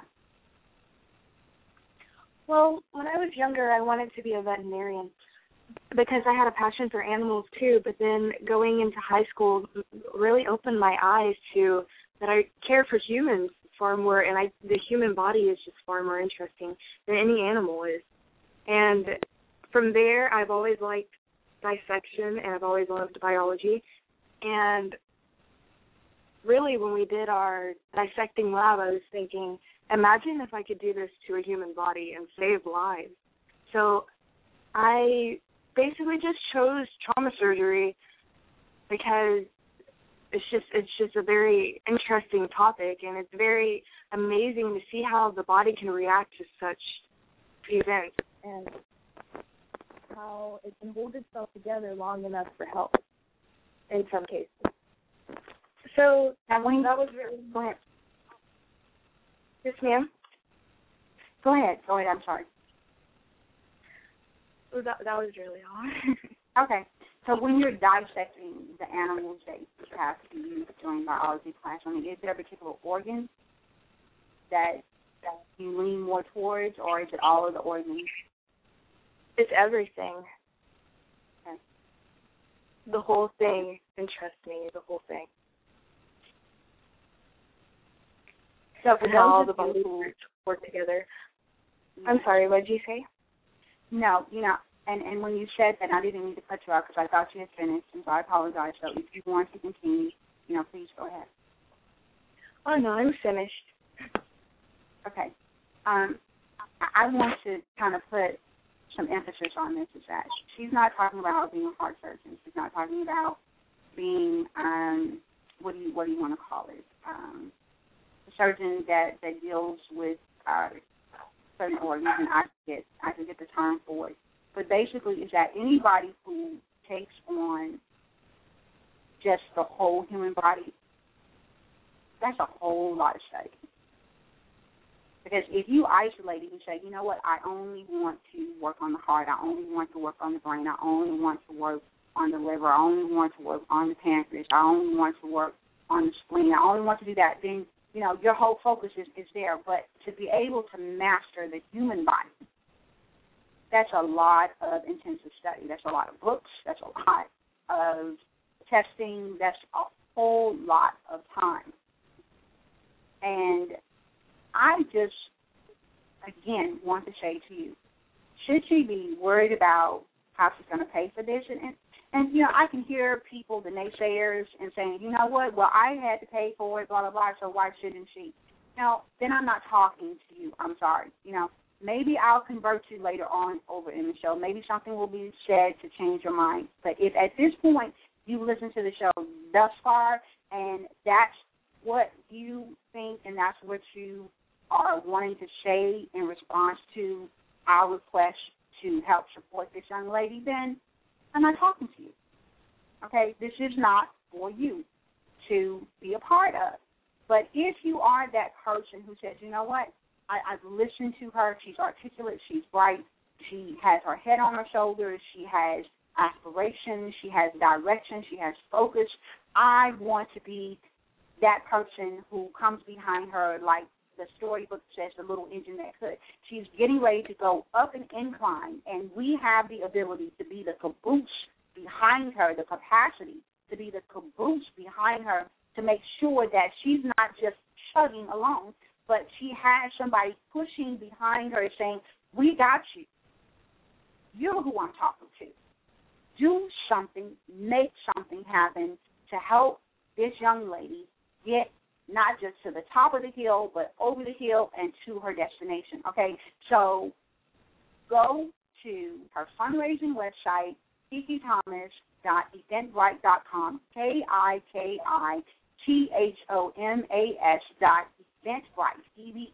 Well, when I was younger, I wanted to be a veterinarian because I had a passion for animals too, but then going into high school really opened my eyes to that I care for humans far more, and the human body is just far more interesting than any animal is. And from there, I've always liked dissection, and I've always loved biology. And really, when we did our dissecting lab, I was thinking, imagine if I could do this to a human body and save lives. So I basically just chose trauma surgery because it's just a very interesting topic, and it's very amazing to see how the body can react to such events and how it can hold itself together long enough for help in some cases. So that was really... Go ahead. Yes, ma'am? Go ahead. I'm sorry. Well, that was really hard. Okay. So when you're dissecting the animals that you have to use during biology class, is there a particular organ that you lean more towards, or is it all of the organs? It's everything. Okay. The whole thing interests me, the whole thing. So for how all those the of you body work together. I'm sorry, what did you say? No, and when you said that, I didn't mean to cut you off because I thought you had finished, and so I apologize. So if you want to continue, please go ahead. Oh, no, I'm finished. Okay. I want to kind of put some emphasis on this, is that she's not talking about being a heart surgeon. She's not talking about being, what do you want to call it, a surgeon that deals with certain organs, and I forget the term for it. But basically, is that anybody who takes on just the whole human body, that's a whole lot of study. Because if you isolate it and say, you know what, I only want to work on the heart, I only want to work on the brain, I only want to work on the liver, I only want to work on the pancreas, I only want to work on the spleen, I only want to do that, then, you know, your whole focus is there. But to be able to master the human body, that's a lot of intensive study. That's a lot of books. That's a lot of testing. That's a whole lot of time. And I just, again, want to say to you, should she be worried about how she's going to pay for this? And, you know, I can hear people, the naysayers, and saying, you know what, well, I had to pay for it, blah, blah, blah, so why shouldn't she? No, then I'm not talking to you. I'm sorry. You know, maybe I'll convert you later on over in the show. Maybe something will be said to change your mind. But if at this point you listen to the show thus far and that's what you think and that's what you are wanting to say in response to our request to help support this young lady, then I'm not talking to you. Okay? This is not for you to be a part of. But if you are that person who says, you know what, I've listened to her, she's articulate, she's bright, she has her head on her shoulders, she has aspirations, she has direction, she has focus, I want to be that person who comes behind her like the storybook says, the little engine that could. She's getting ready to go up an incline, and we have the ability to be the caboose behind her, the capacity to be the caboose behind her to make sure that she's not just chugging along, but she has somebody pushing behind her saying, we got you. You're who I'm talking to. Do something, make something happen to help this young lady get not just to the top of the hill, but over the hill and to her destination, okay? So go to her fundraising website, KikiThomas.eventbrite.com, KikiThomas.eventbrite,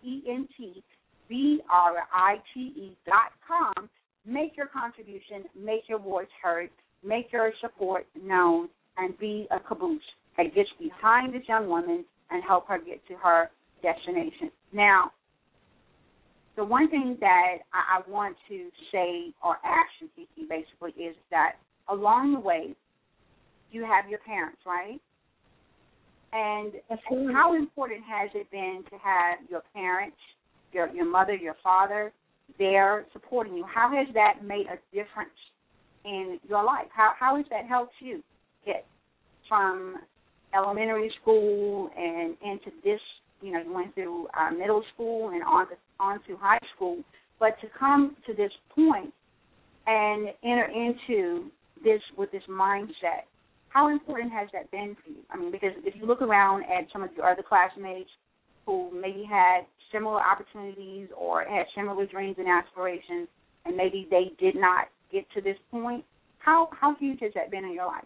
EVENTBRITE.com. Make your contribution, make your voice heard, make your support known, and be a caboose that gets behind this young woman and help her get to her destination. Now, the one thing that I want to say or ask you, Kiki, basically, is that along the way, you have your parents, right? And how important has it been to have your parents, your mother, your father, there supporting you? How has that made a difference in your life? How has that helped you get from elementary school and into this, you know, you went through middle school and on to high school, but to come to this point and enter into this with this mindset, how important has that been for you? I mean, because if you look around at some of your other classmates who maybe had similar opportunities or had similar dreams and aspirations, and maybe they did not get to this point, how huge has that been in your life?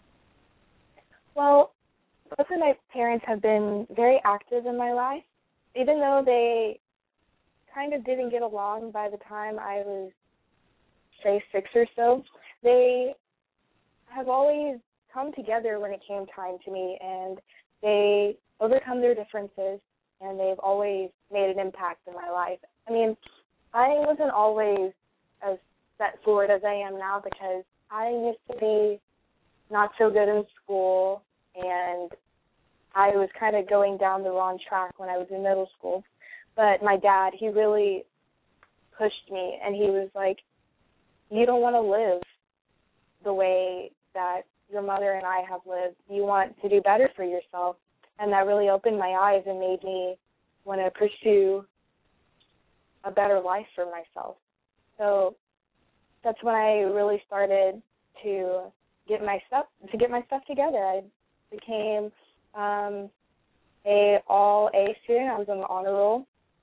Well, both of my parents have been very active in my life. Even though they kind of didn't get along by the time I was, say, 6 or so, they have always come together when it came time to me, and they overcome their differences, and they've always made an impact in my life. I mean, I wasn't always as set forward as I am now because I used to be not so good in school, and I was kind of going down the wrong track when I was in middle school. But my dad, he really pushed me, and he was like, you don't want to live the way that your mother and I have lived. You want to do better for yourself. And that really opened my eyes and made me want to pursue a better life for myself. So that's when I really started to get my stuff together. I became a all A student. I was on the honor roll,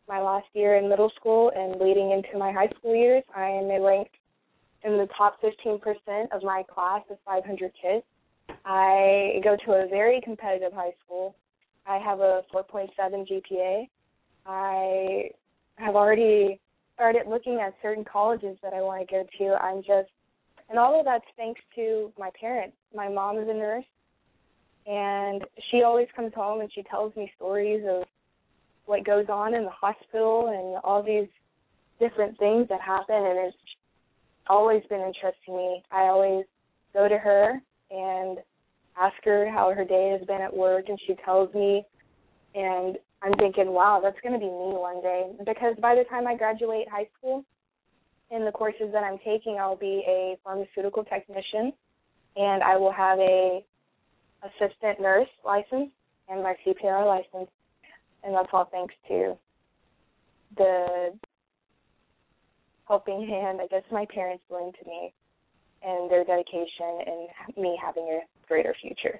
my last year in middle school and leading into my high school years. I am ranked in the top 15% of my class of 500 kids. I go to a very competitive high school. I have a 4.7 GPA. I have already started looking at certain colleges that I want to go to. And all of that's thanks to my parents. My mom is a nurse, and she always comes home and she tells me stories of what goes on in the hospital and all these different things that happen, and it's always been interesting me. I always go to her and ask her how her day has been at work, and she tells me, and I'm thinking, wow, that's going to be me one day, because by the time I graduate high school, in the courses that I'm taking, I'll be a pharmaceutical technician, and I will have a assistant nurse license and my CPR license, and that's all thanks to the helping hand, I guess, my parents bring to me and their dedication and me having a greater future.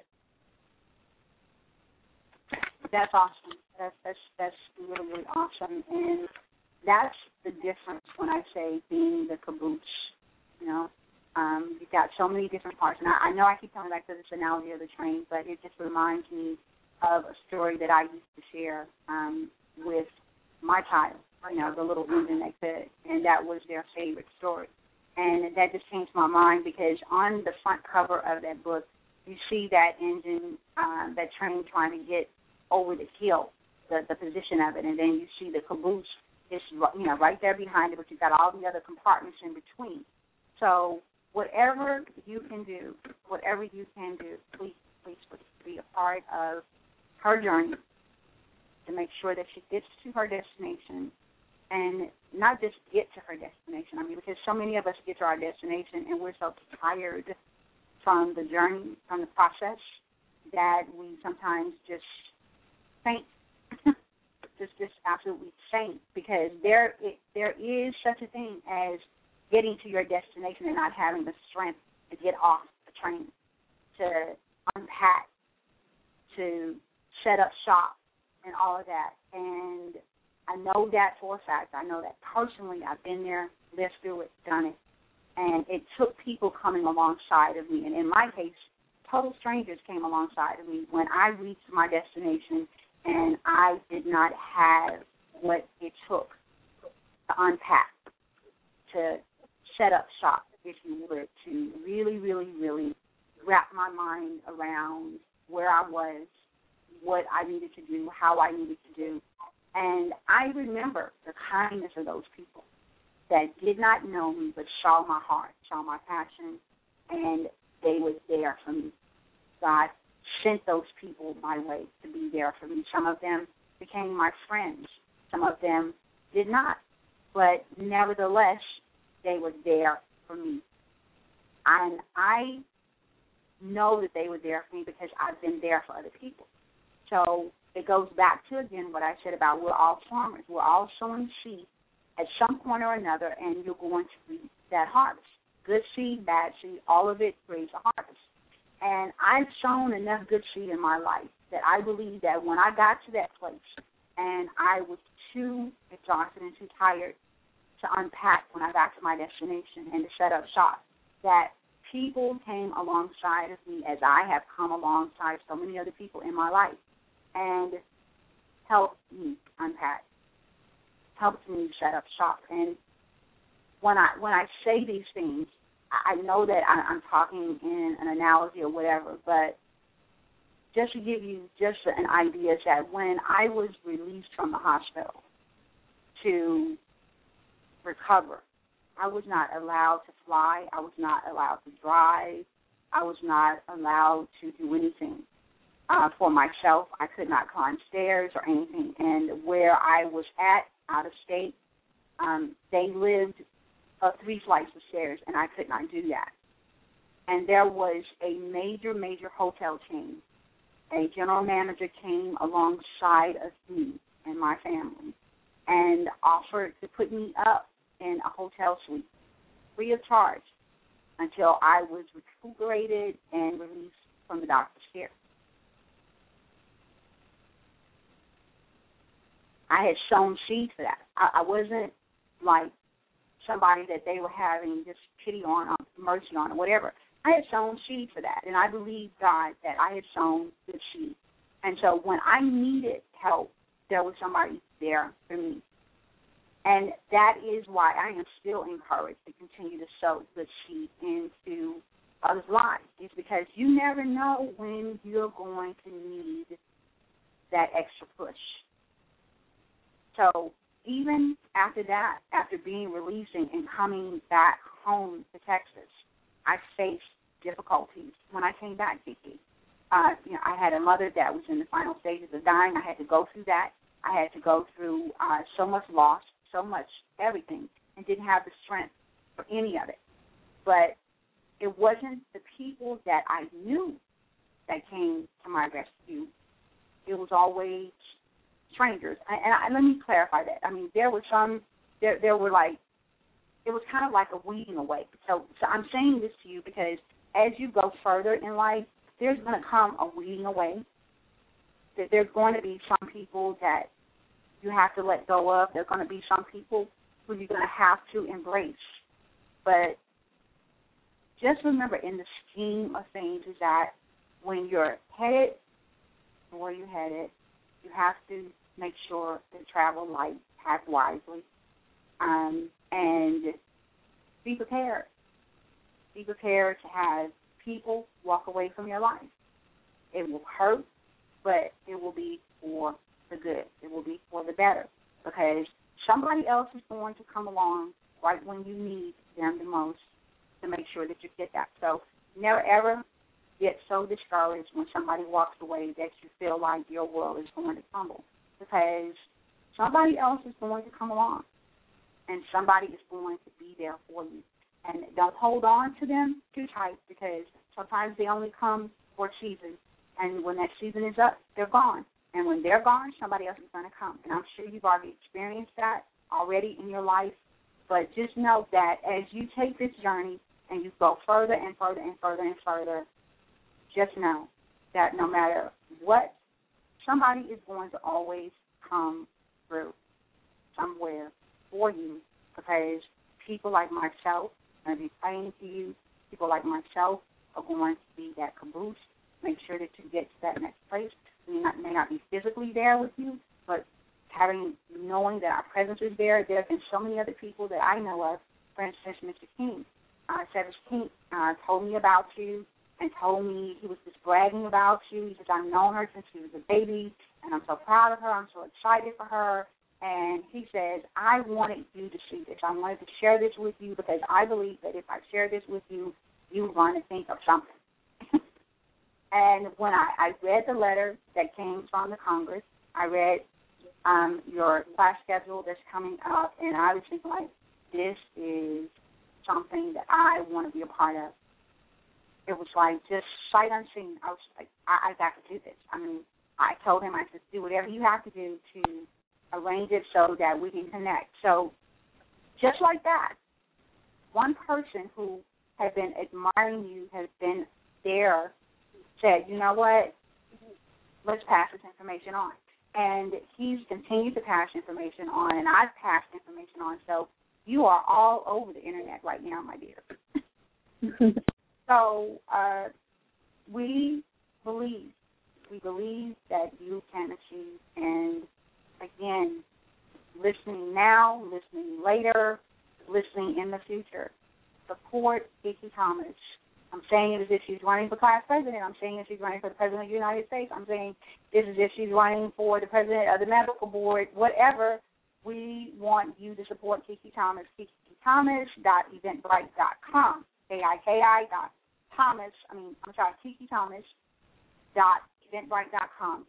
That's awesome. That's really, really awesome. And that's the difference when I say being the caboose, you know. You've got so many different parts. And I know I keep coming back to this analogy of the train, but it just reminds me of a story that I used to share with my child, you know, the little engine that could, and that was their favorite story. And that just changed my mind, because on the front cover of that book, you see that engine, that train trying to get over the hill, the position of it, and then you see the caboose is, you know, right there behind it, but you've got all the other compartments in between. So whatever you can do, please be a part of her journey to make sure that she gets to her destination, and not just get to her destination. I mean, because so many of us get to our destination and we're so tired from the journey, from the process, that we sometimes just faint, just absolutely faint, because there is such a thing as getting to your destination and not having the strength to get off the train, to unpack, to set up shop, and all of that. And I know that for a fact. I know that personally. I've been there, lived through it, done it. And it took people coming alongside of me. And in my case, total strangers came alongside of me when I reached my destination and I did not have what it took to unpack, to set up shop, if you would, to really, really, really wrap my mind around where I was, what I needed to do, how I needed to do. And I remember the kindness of those people that did not know me but saw my heart, saw my passion, and they were there for me. God sent those people my way to be there for me. Some of them became my friends. Some of them did not. But nevertheless, they were there for me. And I know that they were there for me because I've been there for other people. So it goes back to, again, what I said about we're all farmers. We're all sowing seed at some point or another, and you're going to reap that harvest. Good seed, bad seed, all of it brings a harvest. And I've sown enough good seed in my life that I believe that when I got to that place and I was too exhausted and too tired to unpack when I got to my destination and to set up shop, that people came alongside of me, as I have come alongside so many other people in my life, and helped me unpack, helped me set up shop. And when I say these things, I know that I'm talking in an analogy or whatever, but just to give you just an idea is that when I was released from the hospital to recover, I was not allowed to fly. I was not allowed to drive. I was not allowed to do anything for myself. I could not climb stairs or anything. And where I was at, out of state, they lived up 3 flights of stairs, and I could not do that. And there was a major, major hotel chain. A general manager came alongside of me and my family and offered to put me up in a hotel suite free of charge until I was recuperated and released from the doctor's care. I had sown seeds for that. I wasn't like somebody that they were having just pity on, or mercy on, or whatever. I had sown seed for that, and I believed God that I had sown good seed. And so when I needed help, there was somebody there for me. And that is why I am still encouraged to continue to sow good seed into others' lives. It's because you never know when you're going to need that extra push. So even after that, after being released and coming back home to Texas, I faced difficulties when I came back, Kiki. I had a mother that was in the final stages of dying. I had to go through that. I had to go through so much loss, so much everything, and didn't have the strength for any of it. But it wasn't the people that I knew that came to my rescue. It was always strangers. And let me clarify that. I mean, there were some, there were like, it was kind of like a weeding away. So I'm saying this to you because as you go further in life, there's going to come a weeding away. That there's going to be some people that you have to let go of. There's going to be some people who you're going to have to embrace. But just remember, in the scheme of things, is that when you're headed where you're headed, you have to make sure to travel light, act wisely, and be prepared. Be prepared to have people walk away from your life. It will hurt, but it will be for the good. It will be for the better, because somebody else is going to come along right when you need them the most to make sure that you get that. So never, ever get so discouraged when somebody walks away that you feel like your world is going to crumble, because somebody else is going to come along, and somebody is going to be there for you. And don't hold on to them too tight, because sometimes they only come for a season, and when that season is up, they're gone. And when they're gone, somebody else is going to come. And I'm sure you've already experienced that already in your life. But just know that as you take this journey and you go further and further and further and further, just know that no matter what, somebody is going to always come through somewhere for you, because people like myself are going to be praying for you. People like myself are going to be that caboose, make sure that you get to that next place. We may not be physically there with you, but knowing that our presence is there. There have been so many other people that I know of. For instance, Mr. King, Cedric King, told me about you and told me he was just bragging about you. He says, I've known her since she was a baby, and I'm so proud of her. I'm so excited for her. And he says, I wanted you to see this. I wanted to share this with you because I believe that if I share this with you, you're going to think of something. And when I read the letter that came from the Congress, I read your class schedule that's coming up, and I was thinking, like, this is something that I want to be a part of. It was like just sight unseen. I was like, I got to do this. I mean, I told him, I said, do whatever you have to do to arrange it so that we can connect. So just like that, one person who has been admiring you, has been there, said, you know what, let's pass this information on. And he's continued to pass information on, and I've passed information on. So you are all over the Internet right now, my dear. So we believe that you can achieve. And, again, listening now, listening later, listening in the future, support Kiki Thomas. I'm saying it as if she's running for class president. I'm saying it as if she's running for the president of the United States. I'm saying this as if she's running for the president of the medical board. Whatever, we want you to support Kiki Thomas. KikiThomas.eventbrite.com. KikiThomas.eventbrite.com.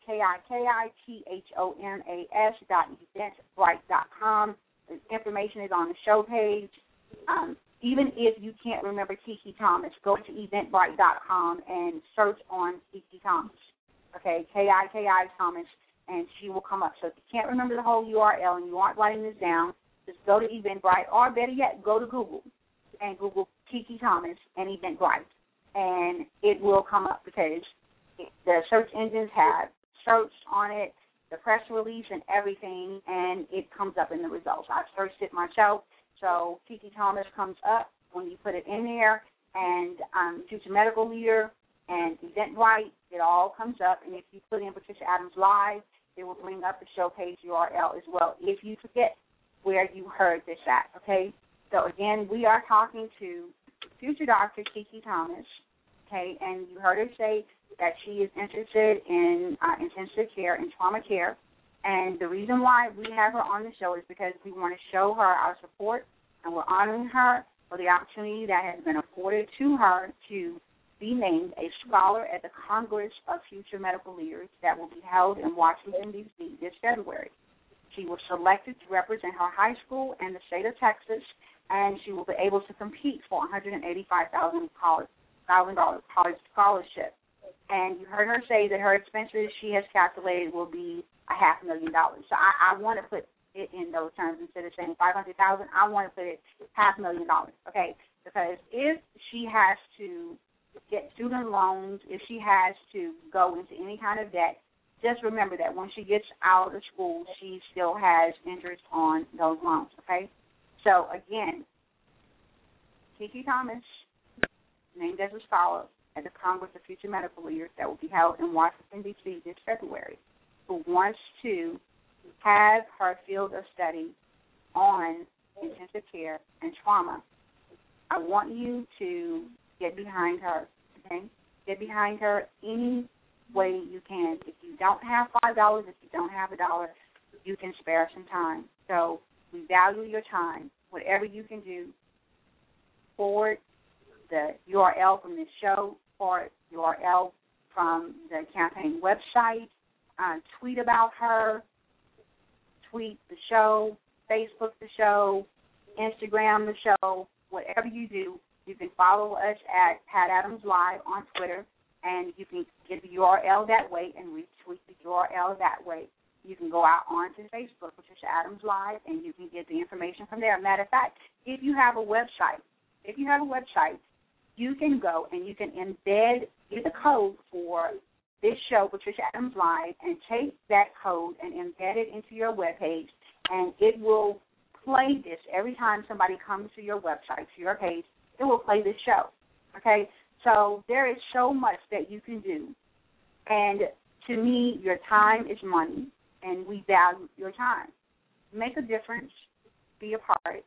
KikiThomas.eventbrite.com. The information is on the show page. Even if you can't remember Kiki Thomas, go to eventbrite.com and search on Kiki Thomas. Okay, K-I Thomas, and she will come up. So if you can't remember the whole URL and you aren't writing this down, just go to Eventbrite, or better yet, go to Google and Google Kiki Thomas and Eventbrite, and it will come up, because the search engines have searched on it, the press release and everything, and it comes up in the results. I've searched it myself. So Kiki Thomas comes up when you put it in there, and Future Medical Leader and Eventbrite, it all comes up. And if you put in Patricia Adams Live, it will bring up the show page URL as well if you forget where you heard this at, okay? So, again, we are talking to future Dr. Kiki Thomas, okay, and you heard her say that she is interested in intensive care and trauma care. And the reason why we have her on the show is because we want to show her our support, and we're honoring her for the opportunity that has been afforded to her to be named a scholar at the Congress of Future Medical Leaders that will be held in Washington, D.C. this February. She was selected to represent her high school and the state of Texas, and she will be able to compete for $185,000 college scholarship. And you heard her say that her expenses she has calculated will be $500,000. So I want to put it in those terms instead of saying $500,000. I want to put it $500,000. Okay, because if she has to get student loans, if she has to go into any kind of debt, just remember that when she gets out of school, she still has interest on those loans. Okay, so again, Kiki Thomas, named as a scholar at the Congress of Future Medical Leaders that will be held in Washington, D.C. this February, who wants to have her field of study on intensive care and trauma. I want you to get behind her, okay? Get behind her any way you can. If you don't have $5, if you don't have $1, you can spare some time. So we value your time. Whatever you can do, forward the URL from this show, forward URL from the campaign website, tweet about her, tweet the show, Facebook the show, Instagram the show, whatever you do. You can follow us at Pat Adams Live on Twitter, and you can get the URL that way and retweet the URL that way. You can go out onto Facebook, Patricia Adams Live, and you can get the information from there. Matter of fact, if you have a website, you can go and you can get the code for this show, Patricia Adams Live, and take that code and embed it into your webpage, and it will play this every time somebody comes to your website, to your page. It will play this show, okay? So there is so much that you can do. And to me, your time is money, and we value your time. Make a difference. Be a part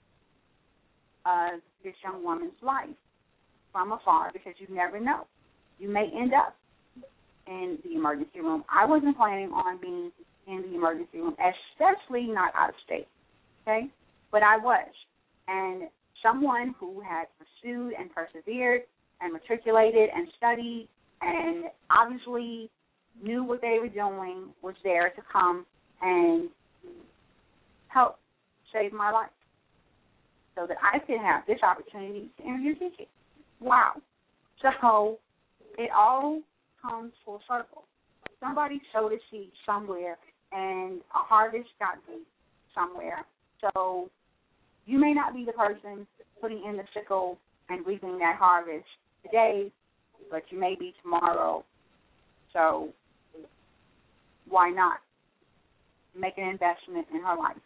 of this young woman's life from afar, because you never know. You may end up in the emergency room. I wasn't planning on being in the emergency room, especially not out of state, okay? But I was. And someone who had pursued and persevered and matriculated and studied and obviously knew what they were doing was there to come and help save my life so that I could have this opportunity to interview Kiki. Wow. So it all comes full circle. Somebody sowed a seed somewhere, and a harvest got reaped somewhere. So you may not be the person putting in the sickle and reaping that harvest today, but you may be tomorrow. So why not make an investment in her life?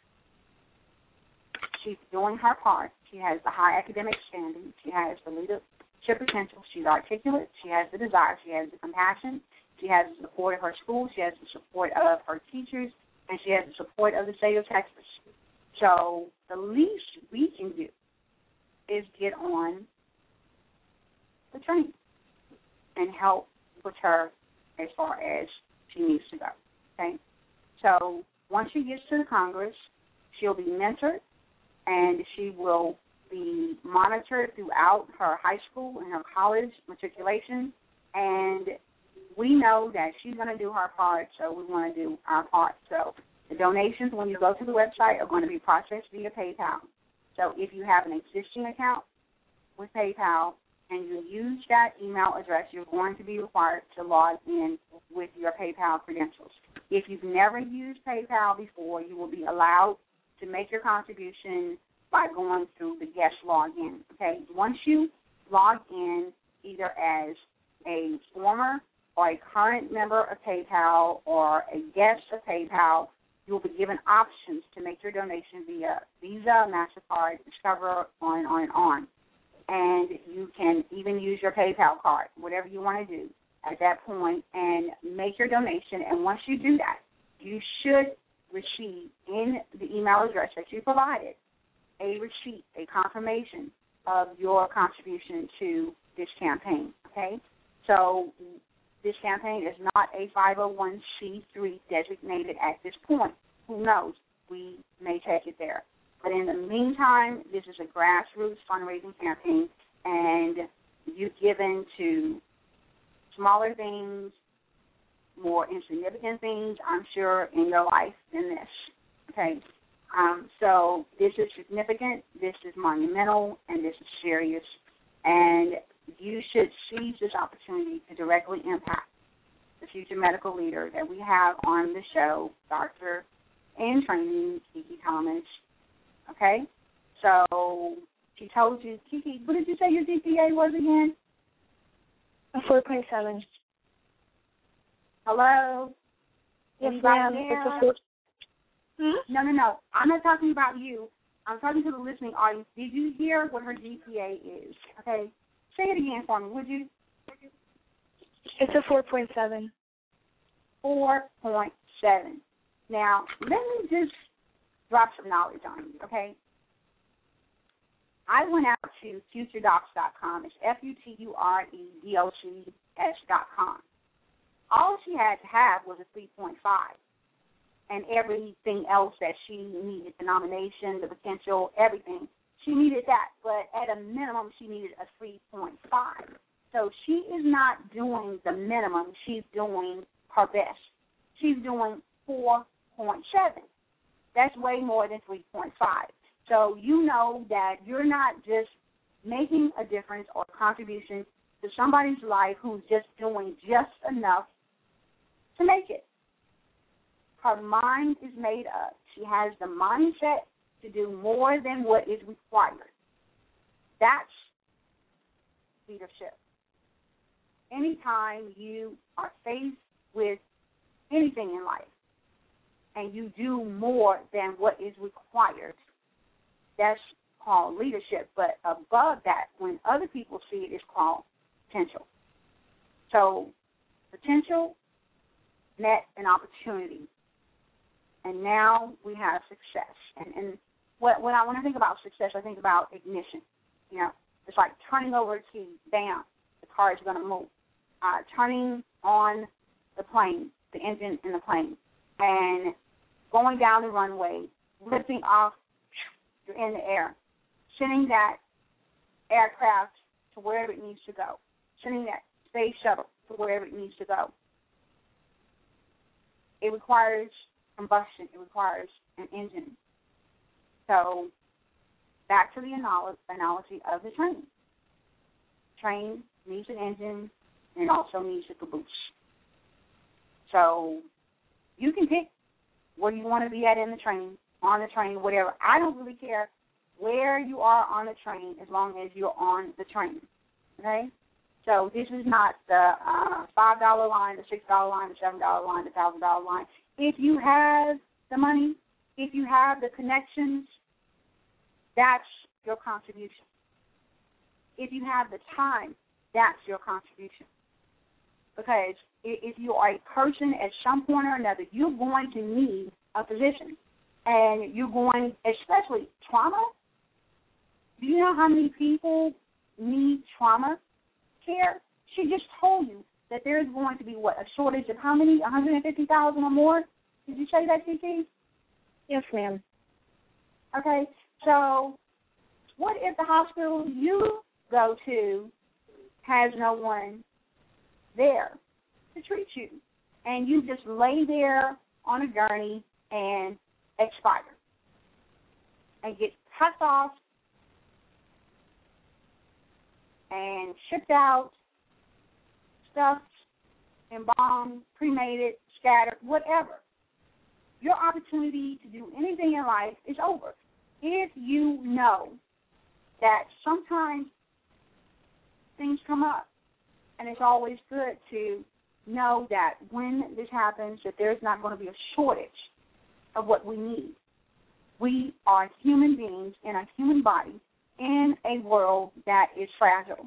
She's doing her part. She has the high academic standing. She has the leadership potential. She's articulate. She has the desire. She has the compassion. She has the support of her school. She has the support of her teachers. And she has the support of the state of Texas. So the least we can do is get on the train and help push her as far as she needs to go. Okay? So once she gets to the Congress, she'll be mentored, and she will be monitored throughout her high school and her college matriculation. And we know that she's going to do her part, so we want to do our part. So the donations, when you go to the website, are going to be processed via PayPal. So if you have an existing account with PayPal and you use that email address, you're going to be required to log in with your PayPal credentials. If you've never used PayPal before, you will be allowed to make your contribution by going through the guest login. Okay? Once you log in either as a former are a current member of PayPal or a guest of PayPal, you'll be given options to make your donation via Visa, MasterCard, Discover, on and on and on. And you can even use your PayPal card, whatever you want to do at that point, and make your donation. And once you do that, you should receive in the email address that you provided a receipt, a confirmation of your contribution to this campaign, okay? So this campaign is not a 501c3 designated at this point. Who knows? We may take it there. But in the meantime, this is a grassroots fundraising campaign, and you're given to smaller things, more insignificant things, I'm sure, in your life than this, okay? So this is significant, this is monumental, and this is serious, and you should seize this opportunity to directly impact the future medical leader that we have on the show, Dr. in Training, Kiki Thomas, okay? So she told you, Kiki, what did you say your GPA was again? A 4.7. Hello? Yes, ma'am. It's a 4. No. I'm not talking about you. I'm talking to the listening audience. Did you hear what her GPA is? Okay. Say it again for me, would you? It's a 4.7. 4.7. Now, let me just drop some knowledge on you, okay? I went out to futuredocs.com. It's FUTUREDOCS.com. All she had to have was a 3.5. And everything else that she needed, the nomination, the potential, everything, she needed that. But at a minimum, she needed a 3.5. So she is not doing the minimum. She's doing her best. She's doing 4.7. That's way more than 3.5. So you know that you're not just making a difference or a contribution to somebody's life who's just doing just enough to make it. Her mind is made up. She has the mindset to do more than what is required. That's leadership. Anytime you are faced with anything in life and you do more than what is required, that's called leadership. But above that, when other people see it, it's called potential. So potential met an opportunity. And now we have success. And when I think about success, I think about ignition. You know, it's like turning over a key, bam, the car is going to move. Turning on the plane, the engine in the plane, and going down the runway, lifting off, you're in the air, sending that aircraft to wherever it needs to go, sending that space shuttle to wherever it needs to go. It requires combustion. It requires an engine. So back to the analogy of the train. Train needs an engine and also needs a caboose. So you can pick where you want to be at in the train, on the train, whatever. I don't really care where you are on the train as long as you're on the train, okay? So this is not the $5 line, the $6 line, the $7 line, the $1,000 line. If you have the money, if you have the connections, that's your contribution. If you have the time, that's your contribution. Because if you are a person at some point or another, you're going to need a physician. And you're going, especially trauma. Do you know how many people need trauma care? She just told you that there's going to be, a shortage of how many? 150,000 or more? Did you say that, Kiki? Yes, ma'am. Okay, so what if the hospital you go to has no one there to treat you, and you just lay there on a gurney and expire and get cut off and shipped out, stuffed, embalmed, cremated, scattered, whatever. Your opportunity to do anything in life is over. If you know that sometimes things come up, and it's always good to know that when this happens, that there's not going to be a shortage of what we need. We are human beings in a human body in a world that is fragile.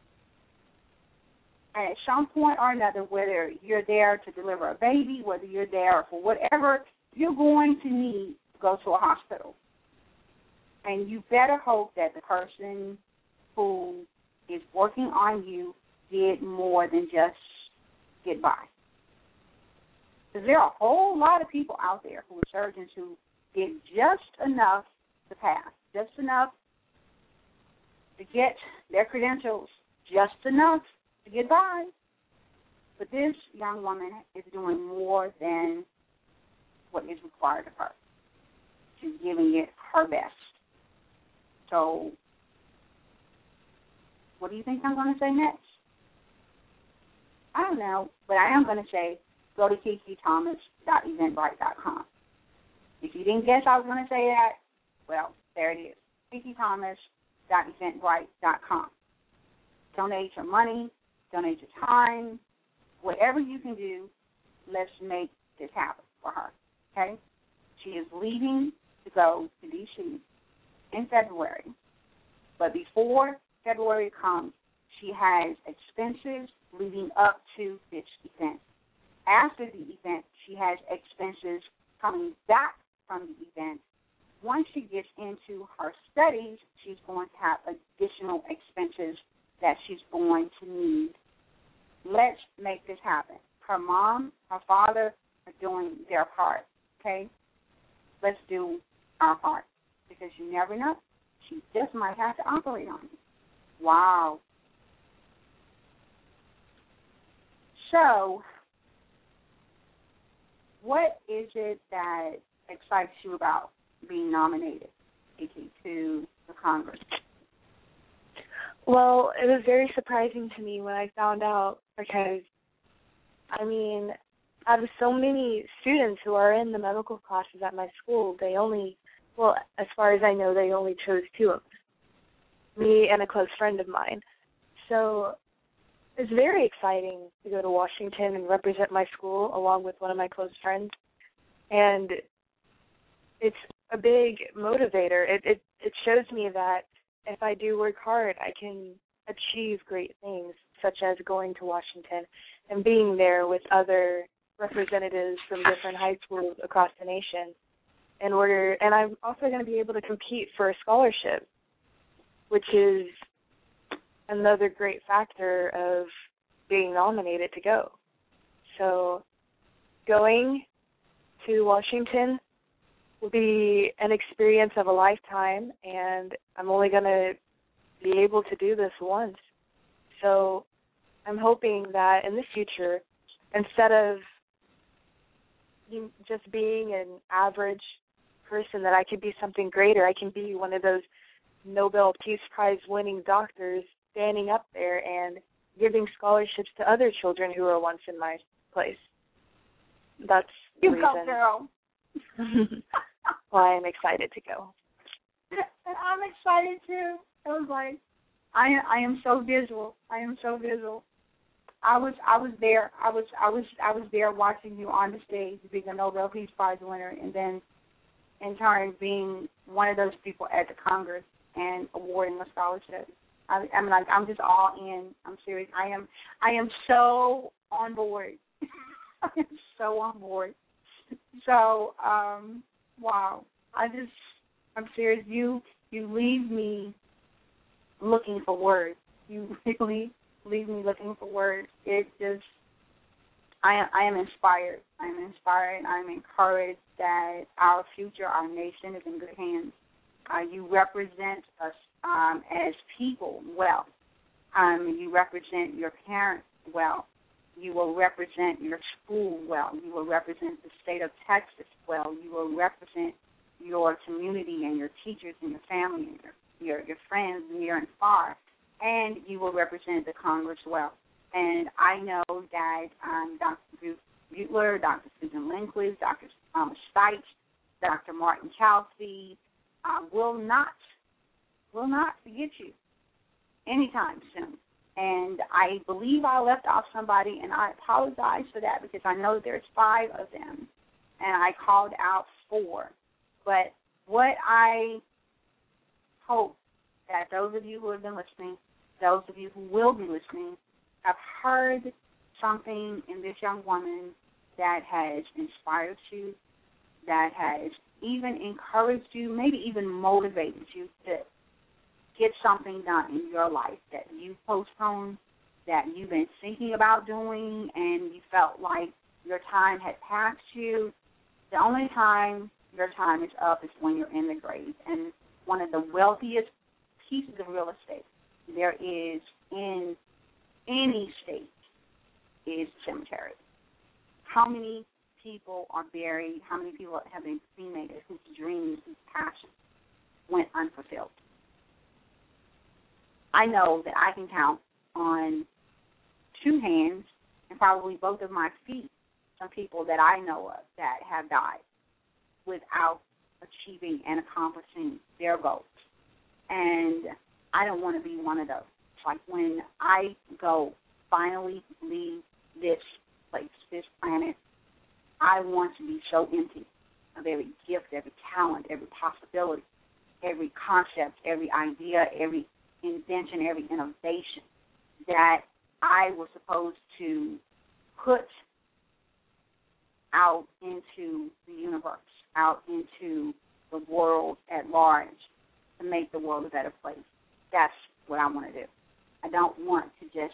And at some point or another, whether you're there to deliver a baby, whether you're there for whatever, you're going to need to go to a hospital. And you better hope that the person who is working on you did more than just get by. Because there are a whole lot of people out there who are surgeons who did just enough to pass, just enough to get their credentials, just enough to get by. But this young woman is doing more than what is required of her. She's giving it her best. So, what do you think I'm going to say next? I don't know, but I am going to say go to kikithomas.eventbrite.com. If you didn't guess I was going to say that, well, there it is. kikithomas.eventbrite.com. Donate your money, donate your time, whatever you can do, let's make this happen for her, okay? She is leaving to go to D.C. in February. But before February comes, she has expenses leading up to this event. After the event, she has expenses coming back from the event. Once she gets into her studies, she's going to have additional expenses that she's going to need. Let's make this happen. Her mom, her father are doing their part, okay? Let's do our part, because you never know. She just might have to operate on you. Wow. So, what is it that excites you about being nominated to the Congress? Well, it was very surprising to me when I found out because, I mean, out of so many students who are in the medical classes at my school, as far as I know, they only chose 2 of them, me and a close friend of mine. So it's very exciting to go to Washington and represent my school along with one of my close friends. And it's a big motivator. It shows me that if I do work hard, I can achieve great things, such as going to Washington and being there with other representatives from different high schools across the nation. And I'm also going to be able to compete for a scholarship, which is another great factor of being nominated to go. So going to Washington will be an experience of a lifetime, and I'm only going to be able to do this once. So I'm hoping that in the future, instead of just being an average person, that I could be something greater. I can be one of those Nobel Peace Prize winning doctors standing up there and giving scholarships to other children who were once in my place. That's the reason. You go, girl. Why I'm excited to go. I'm excited too. I was like, I am so visual. I am so visual. I was there. I was there watching you on the stage being a Nobel Peace Prize winner, and then in turn being one of those people at the Congress and awarding a scholarship. I'm just all in. I'm serious. I am so on board. I am so on board. So, wow. I'm serious. You leave me looking for words. You really leave me looking for words. It just, I am inspired. I'm inspired. I'm encouraged that our future, our nation is in good hands. You represent us as people well. You represent your parents well. You will represent your school well. You will represent the state of Texas well. You will represent your community and your teachers and your family and your friends near and far. And you will represent the Congress well. And I know that Dr. Bruce Butler, Dr. Susan Lindquist, Dr. Thomas Stites, Dr. Martin Chalsey will not forget you anytime soon. And I believe I left off somebody, and I apologize for that because I know there's 5 of them, and I called out 4. But what I hope that those of you who have been listening, those of you who will be listening, have heard something in this young woman that has inspired you, that has even encouraged you, maybe even motivated you to get something done in your life that you postponed, that you've been thinking about doing, and you felt like your time had passed you. The only time your time is up is when you're in the grave. And one of the wealthiest pieces of real estate there is in any state is cemetery. How many people are buried? How many people have been cremated whose dreams, whose passions went unfulfilled? I know that I can count on 2 hands and probably both of my feet some people that I know of that have died without achieving and accomplishing their goals. And I don't want to be one of those. Like when I go finally leave this place, this planet, I want to be so empty of every gift, every talent, every possibility, every concept, every idea, every invention, every innovation that I was supposed to put out into the universe, out into the world at large to make the world a better place. That's what I want to do. I don't want to just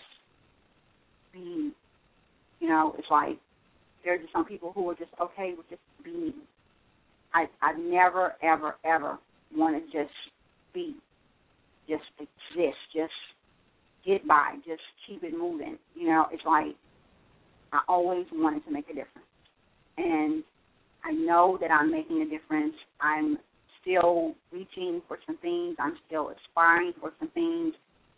be, it's like there are just some people who are just okay with just being. I never, ever, ever want to just be, just exist, just get by, just keep it moving. It's like I always wanted to make a difference. And I know that I'm making a difference. I'm still reaching for some things. I'm still aspiring for some things.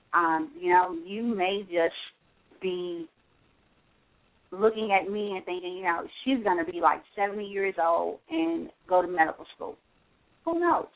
You may just be looking at me and thinking, she's going to be like 70 years old and go to medical school. Who knows?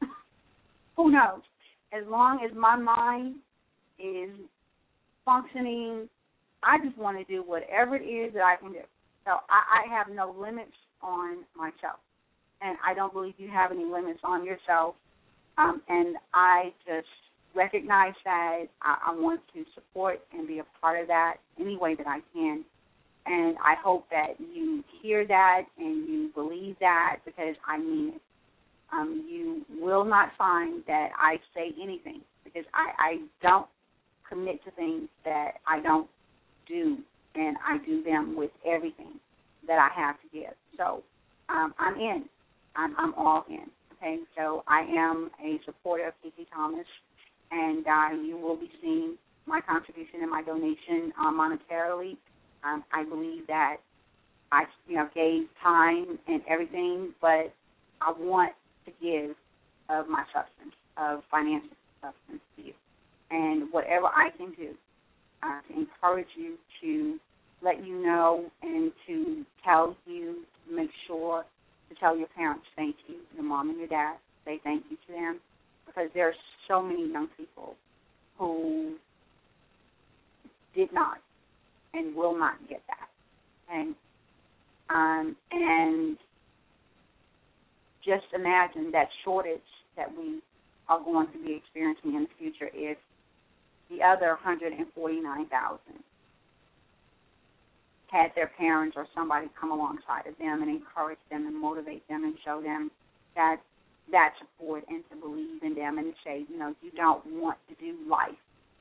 Who knows? As long as my mind is functioning, I just want to do whatever it is that I can do. So I have no limits on myself. And I don't believe you have any limits on yourself. And I just recognize that I want to support and be a part of that any way that I can. And I hope that you hear that and you believe that because I mean it. You will not find that I say anything because I don't commit to things that I don't do, and I do them with everything that I have to give. So I'm in. I'm all in. Okay, so I am a supporter of Kiki Thomas, and you will be seeing my contribution and my donation monetarily. I believe that I gave time and everything, but I want to give of my substance, of financial substance to you. And whatever I can do to encourage you, to let you know and to tell you, to make sure to tell your parents thank you, your mom and your dad, say thank you to them, because there are so many young people who did not and will not get that. And just imagine that shortage that we are going to be experiencing in the future if the other 149,000 had their parents or somebody come alongside of them and encourage them and motivate them and show them that support and to believe in them and to say, you don't want to do life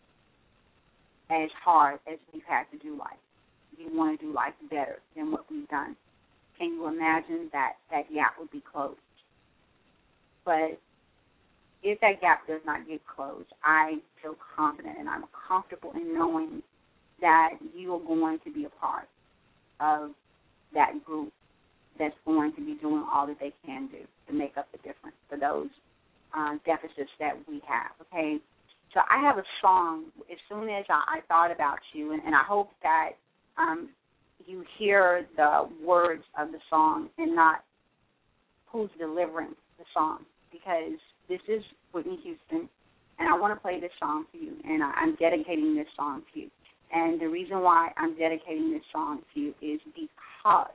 as hard as we've had to do life. You want to do life better than what we've done. Can you imagine that gap would be closed? But if that gap does not get closed, I feel confident and I'm comfortable in knowing that you are going to be a part of that group that's going to be doing all that they can do to make up the difference for those deficits that we have, okay? So I have a song as soon as I thought about you, and I hope that you hear the words of the song and not who's delivering the song, because this is Whitney Houston, And I want to play this song for you, and I'm dedicating this song to you. And the reason why I'm dedicating this song to you is because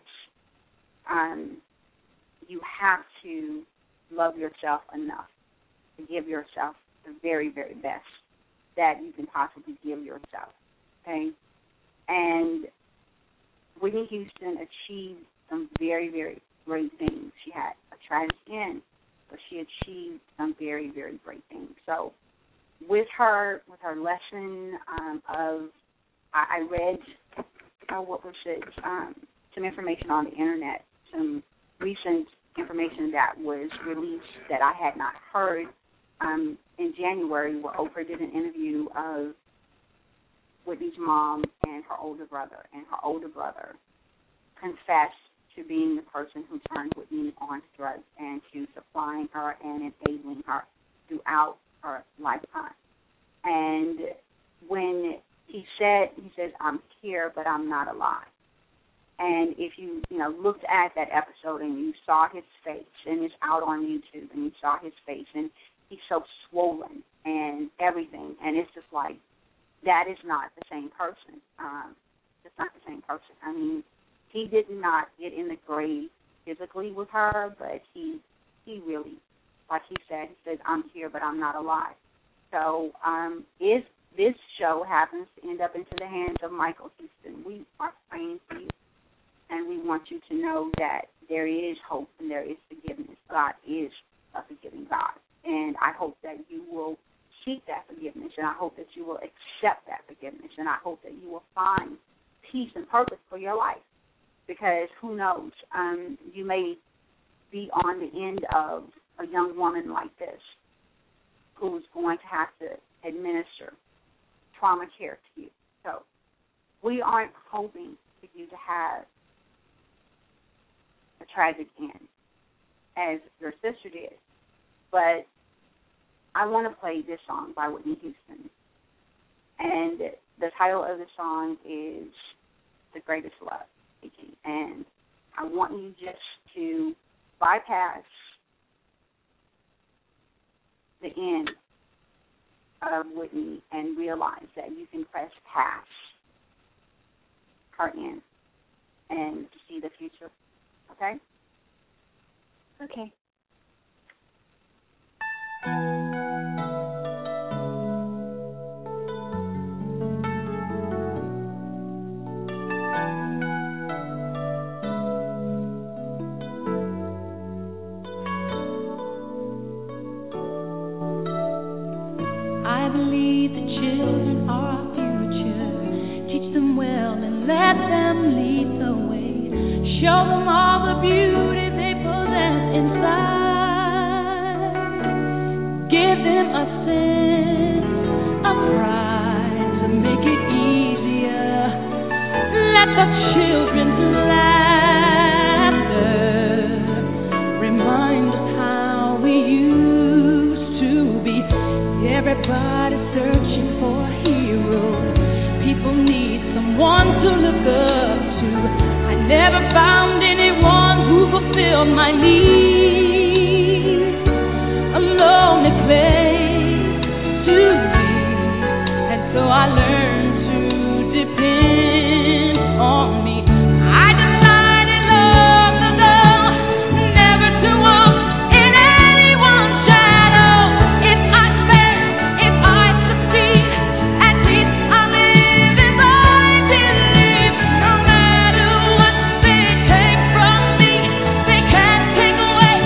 you have to love yourself enough to give yourself the very, very best that you can possibly give yourself, okay? And Whitney Houston achieved some very, very great things. She had a tragic end, but she achieved some very, very great things. So with her lesson I read, some information on the Internet, some recent information that was released that I had not heard in January, where Oprah did an interview of Whitney's mom and her older brother, and her older brother confessed to being the person who turned Whitney on to drugs and to supplying her and enabling her throughout her lifetime. And when he says, I'm here, but I'm not alive. And if you looked at that episode and you saw his face, and it's out on YouTube, and you saw his face, and he's so swollen and everything, and it's just like, that is not the same person. It's not the same person. I mean, he did not get in the grave physically with her, but he really, like he says, I'm here, but I'm not alive. So if this show happens to end up into the hands of Michael Houston, we are praying for you, and we want you to know that there is hope and there is forgiveness. God is a forgiving God, and I hope that you will seek that forgiveness, and I hope that you will accept that forgiveness, and I hope that you will find peace and purpose for your life, because who knows, you may be on the end of a young woman like this who's going to have to administer trauma care to you. So we aren't hoping for you to have a tragic end as your sister did, but I want to play this song by Whitney Houston, and the title of the song is The Greatest Love. And I want you just to bypass the end of Whitney and realize that you can press past her end and see the future. Okay? Okay. I believe the children are our future. Teach them well and let them lead the way. Show them all the beauty they possess inside. Give them a sense of pride to make it easier. Let the children's laughter remind us how we used to be. Everybody's searching for a hero. People need someone to look up to. I never found anyone who fulfilled my needs. A lonely place to be, and so I learned to depend on me. I delight in love, to know, never to walk in anyone's shadow. If I fail, if I succeed, at least I live as I believe. No matter what they take from me, they can't take away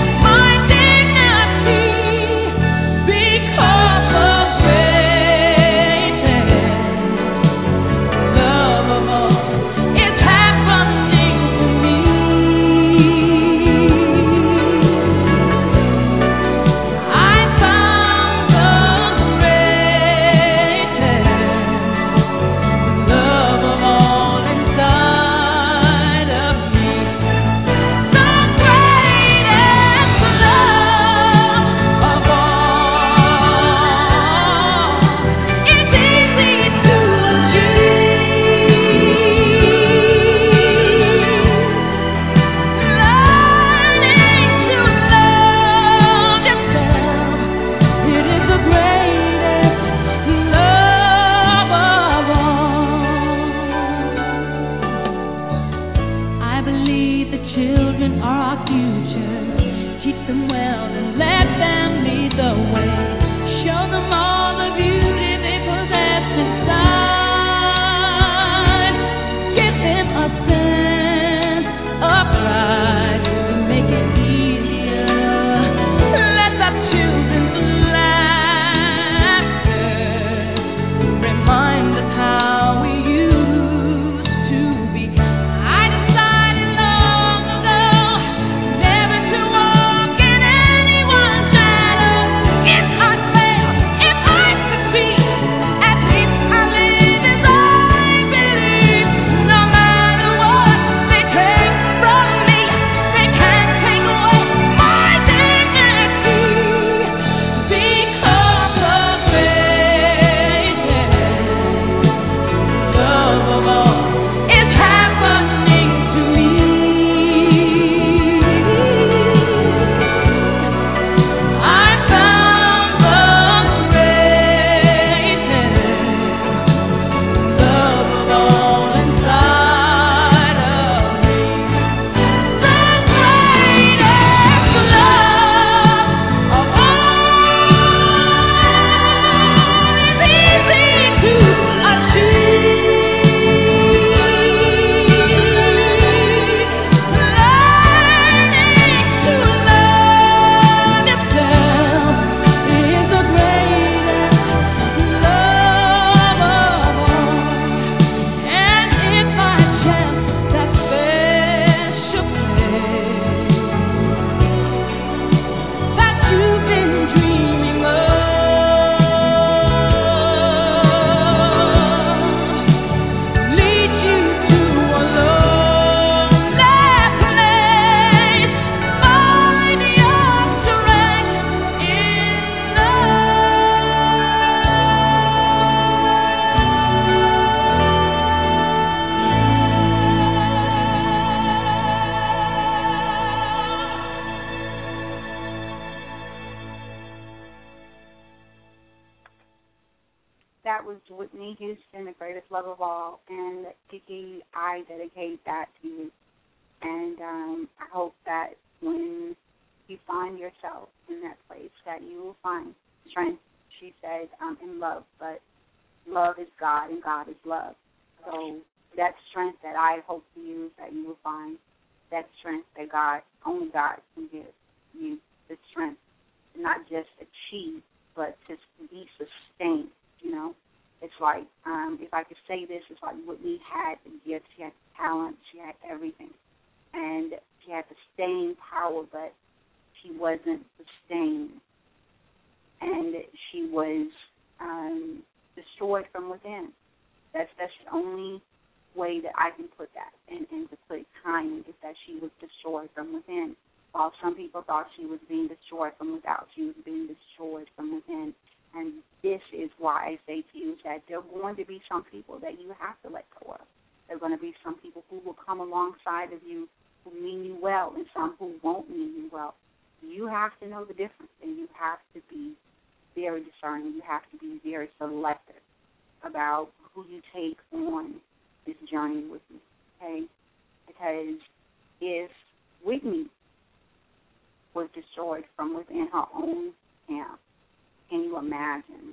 that was Whitney Houston, the greatest love of all. And Kiki, I dedicate that to you. And I hope that when you find yourself in that place, that you will find strength. She said, in love, but love is God and God is love. So that strength that I hope for you, that you will find that strength that God, only God can give you, the strength to not just achieve, but to be sustained, you know. It's like, if I could say this, it's like Whitney had the gift, she had the talent, she had everything. And she had the staying power, but she wasn't sustained. And she was destroyed from within. That's the only way that I can put that, and to put it kind, is that she was destroyed from within. While some people thought she was being destroyed from without, she was being destroyed from within. And this is why I say to you that there are going to be some people that you have to let go of. There are going to be some people who will come alongside of you who mean you well, and some who won't mean you well. You have to know the difference, and you have to be very discerning. You have to be very selective about who you take on this journey with you, okay? Because if Whitney was destroyed from within her own camp, can you imagine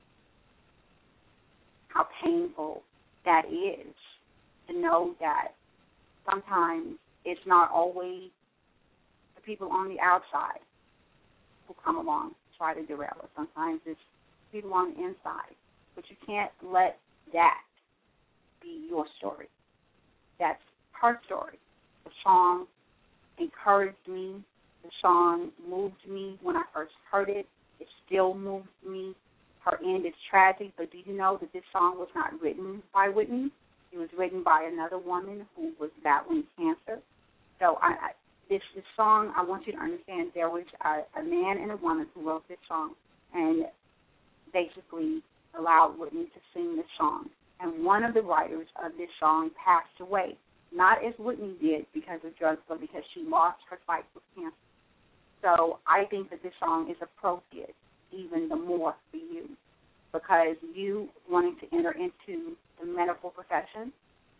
how painful that is to know that sometimes it's not always the people on the outside who come along to try to derail us. Sometimes it's people on the inside. But you can't let that be your story. That's her story. The song encouraged me. The song moved me when I first heard it. It still moves me. Her end is tragic, but do you know that this song was not written by Whitney? It was written by another woman who was battling cancer. So this song, I want you to understand, there was a man and a woman who wrote this song and basically allowed Whitney to sing this song. And one of the writers of this song passed away, not as Whitney did because of drugs, but because she lost her fight with cancer. So I think that this song is appropriate even the more for you, because you wanting to enter into the medical profession,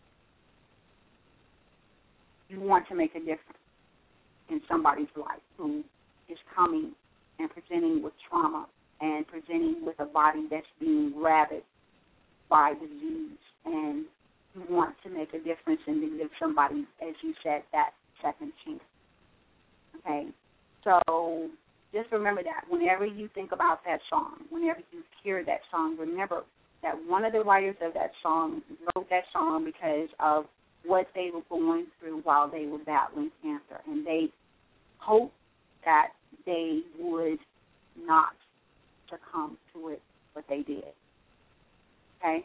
you want to make a difference in somebody's life who is coming and presenting with trauma and presenting with a body that's being ravaged by disease, and you want to make a difference and to give somebody, as you said, that second chance. Okay? So just remember that whenever you think about that song, whenever you hear that song, remember that one of the writers of that song wrote that song because of what they were going through while they were battling cancer, and they hoped that they would not succumb to it, but they did. Okay?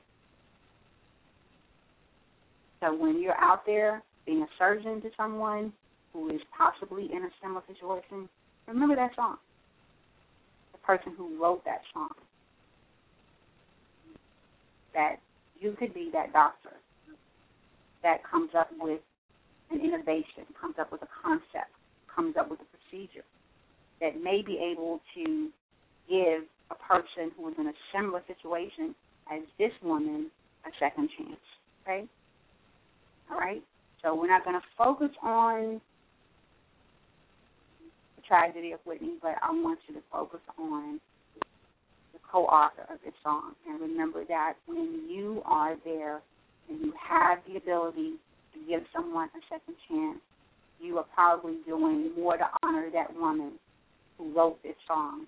So when you're out there being a surgeon to someone who is possibly in a similar situation, remember that song. The person who wrote that song. That you could be that doctor that comes up with an innovation, comes up with a concept, comes up with a procedure that may be able to give a person who is in a similar situation as this woman a second chance. Okay? All right? So we're not going to focus on the tragedy of Whitney, but I want you to focus on the co-author of this song. And remember that when you are there and you have the ability to give someone a second chance, you are probably doing more to honor that woman who wrote this song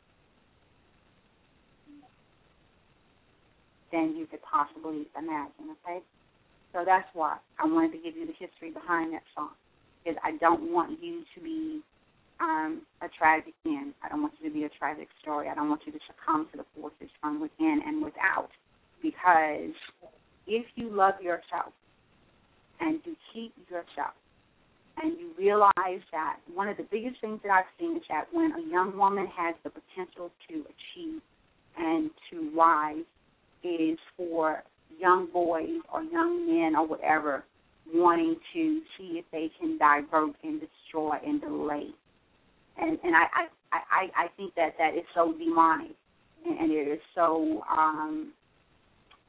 than you could possibly imagine, okay? So that's why I wanted to give you the history behind that song, because I don't want you to be a tragic end. I don't want you to be a tragic story. I don't want you to succumb to the forces from within and without, because if you love yourself and you keep yourself and you realize that one of the biggest things that I've seen is that when a young woman has the potential to achieve and to rise, is for young boys or young men or whatever wanting to see if they can divert and destroy and delay. And I think that is so demonic, and it is so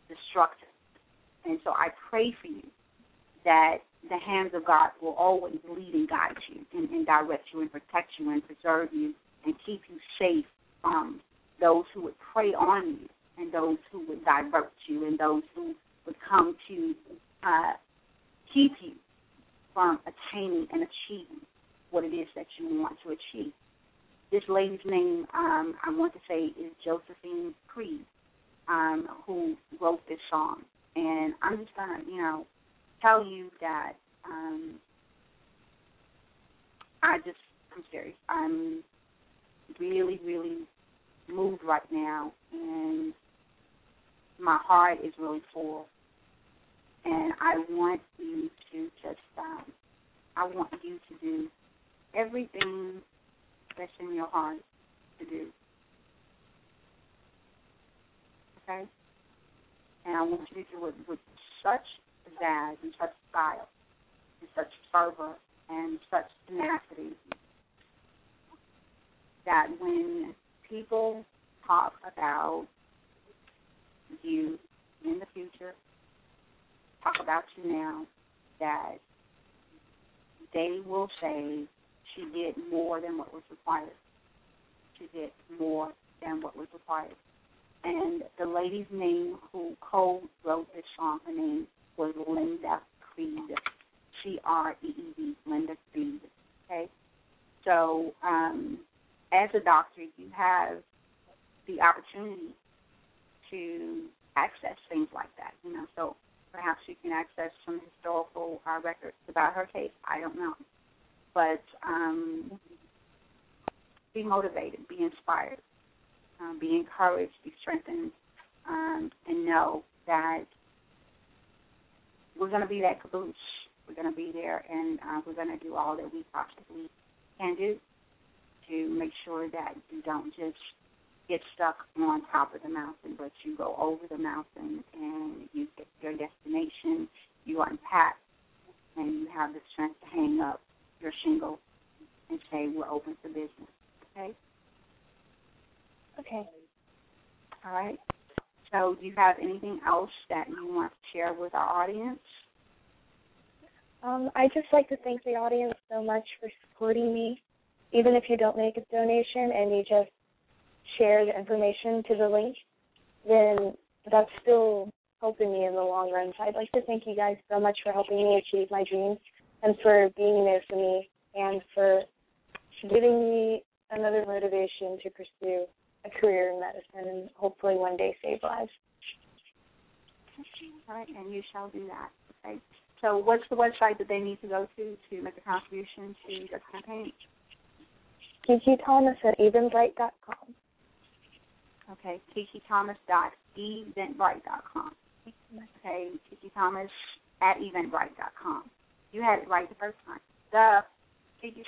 destructive. And so I pray for you that the hands of God will always lead and guide you and direct you and protect you and preserve you and keep you safe from those who would prey on you and those who would divert you and those who would come to keep you from attaining and achieving what it is that you want to achieve. This lady's name, I want to say, is Josephine Creed, who wrote this song. And I'm just going to, tell you that I'm serious. I'm really, really moved right now, and my heart is really full. And I want you to just, I want you to do everything that's in your heart to do. Okay? And I want you to do it with such pizzazz and such style and such fervor and such tenacity that when people talk about you in the future, talk about you now, that they will say she did more than what was required. She did more than what was required. And the lady's name who co-wrote this song, her name was Linda Creed, C-R-E-E-D, Linda Creed. Okay? So as a doctor, you have the opportunity to access things like that. So perhaps you can access some historical records about her case. I don't know. But be motivated, be inspired, be encouraged, be strengthened, and know that we're going to be that caboose. We're going to be there, and we're going to do all that we possibly can do to make sure that you don't just get stuck on top of the mountain, but you go over the mountain and you get to your destination, you unpack, and you have the strength to hang up your shingle and say, we're open for business. Okay? Okay. All right. So do you have anything else that you want to share with our audience? I'd just like to thank the audience so much for supporting me. Even if you don't make a donation and you just share the information to the link, then that's still helping me in the long run. So I'd like to thank you guys so much for helping me achieve my dreams and for being there for me and for giving me another motivation to pursue a career in medicine and hopefully one day save lives. All right, and you shall do that. Okay. So what's the website that they need to go to make a contribution to the campaign? Kiki Thomas at eventbrite.com. Okay, KikiThomas.eventbrite.com. Okay, Kiki Thomas at eventbrite.com. You had it right the first time. Kiki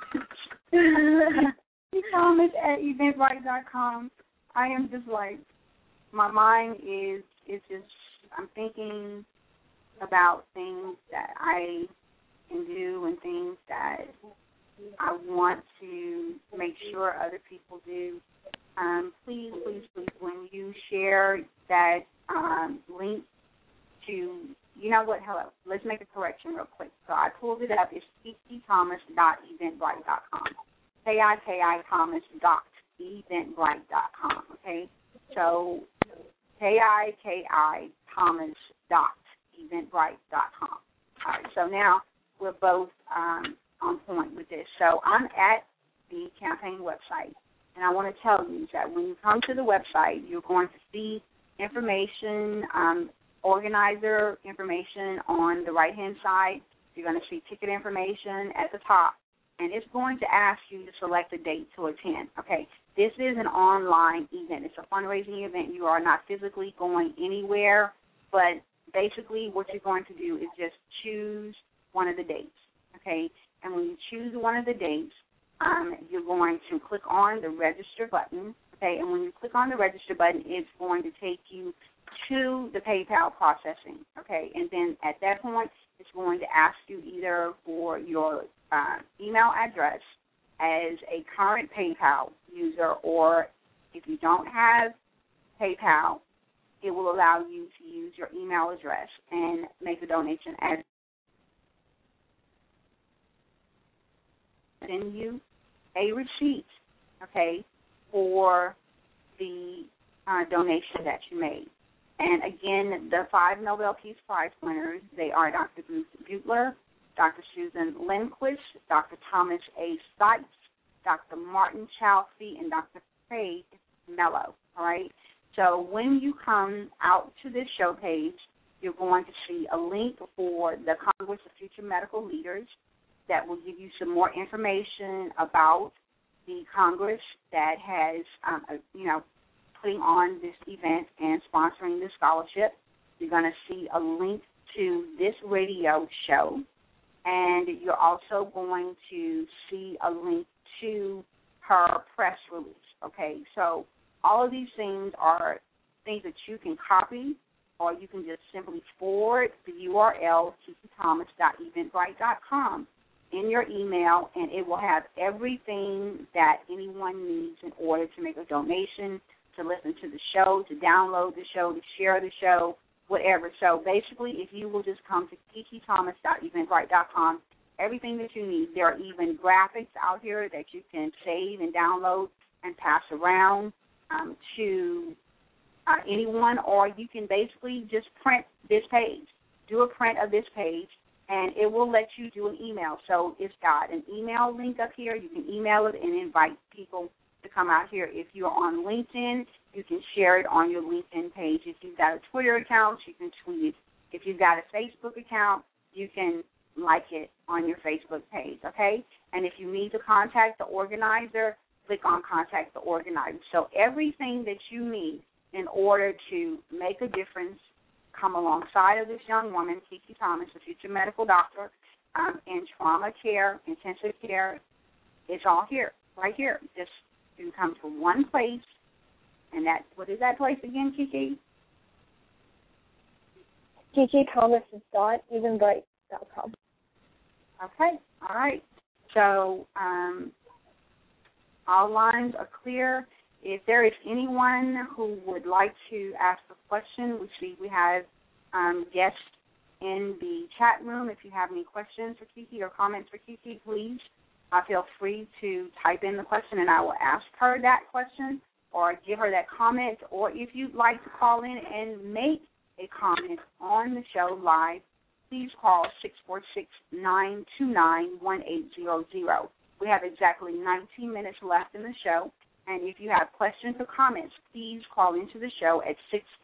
Thomas at eventbrite.com. I am just like, my mind is just, I'm thinking about things that I can do and things that I want to make sure other people do. Please, when you share that link to, you know what, hello, let's make a correction real quick. So I pulled it up. It's KikiThomas.eventbrite.com. KikiThomas.eventbrite.com, okay? So KikiThomas.eventbrite.com. All right, so now we're both on point with this. So I'm at the campaign website, and I want to tell you that when you come to the website, you're going to see information, organizer information on the right-hand side. You're going to see ticket information at the top, and it's going to ask you to select a date to attend. Okay, this is an online event. It's a fundraising event. You are not physically going anywhere, but basically what you're going to do is just choose one of the dates, okay? And when you choose one of the dates, you're going to click on the register button, okay? And when you click on the register button, it's going to take you to the PayPal processing, okay? And then at that point, it's going to ask you either for your email address as a current PayPal user, or if you don't have PayPal it will allow you to use your email address and make a donation as send you a receipt, okay, for the donation that you made. And again, the 5 Nobel Peace Prize winners, they are Dr. Bruce Butler, Dr. Susan Lindquist, Dr. Thomas A. Seitz, Dr. Martin Chalfie, and Dr. Craig Mello, all right? So when you come out to this show page, you're going to see a link for the Congress of Future Medical Leaders that will give you some more information about the Congress that has, putting on this event and sponsoring this scholarship. You're going to see a link to this radio show, and you're also going to see a link to her press release, okay? So all of these things are things that you can copy, or you can just simply forward the URL to kitithomas.eventbrite.com in your email, and it will have everything that anyone needs in order to make a donation, to listen to the show, to download the show, to share the show, whatever. So basically, if you will just come to kitithomas.eventbrite.com, everything that you need. There are even graphics out here that you can save and download and pass around to anyone, or you can basically just print this page. Do a print of this page, and it will let you do an email. So it's got an email link up here. You can email it and invite people to come out here. If you're on LinkedIn, you can share it on your LinkedIn page. If you've got a Twitter account, you can tweet it. If you've got a Facebook account, you can like it on your Facebook page, okay? And if you need to contact the organizer, click on Contact the Organizer. So everything that you need in order to make a difference, come alongside of this young woman, Kiki Thomas, a future medical doctor, in trauma care, intensive care, it's all here, right here. Just you can come to one place, and that, what is that place again, Kiki? KikiThomas.eventbrite.com. Okay, all right. So all lines are clear. If there is anyone who would like to ask a question, we have guests in the chat room. If you have any questions for Kiki or comments for Kiki, please feel free to type in the question, and I will ask her that question or give her that comment. Or if you'd like to call in and make a comment on the show live, please call 646-929-1800. We have exactly 19 minutes left in the show, and if you have questions or comments, please call into the show at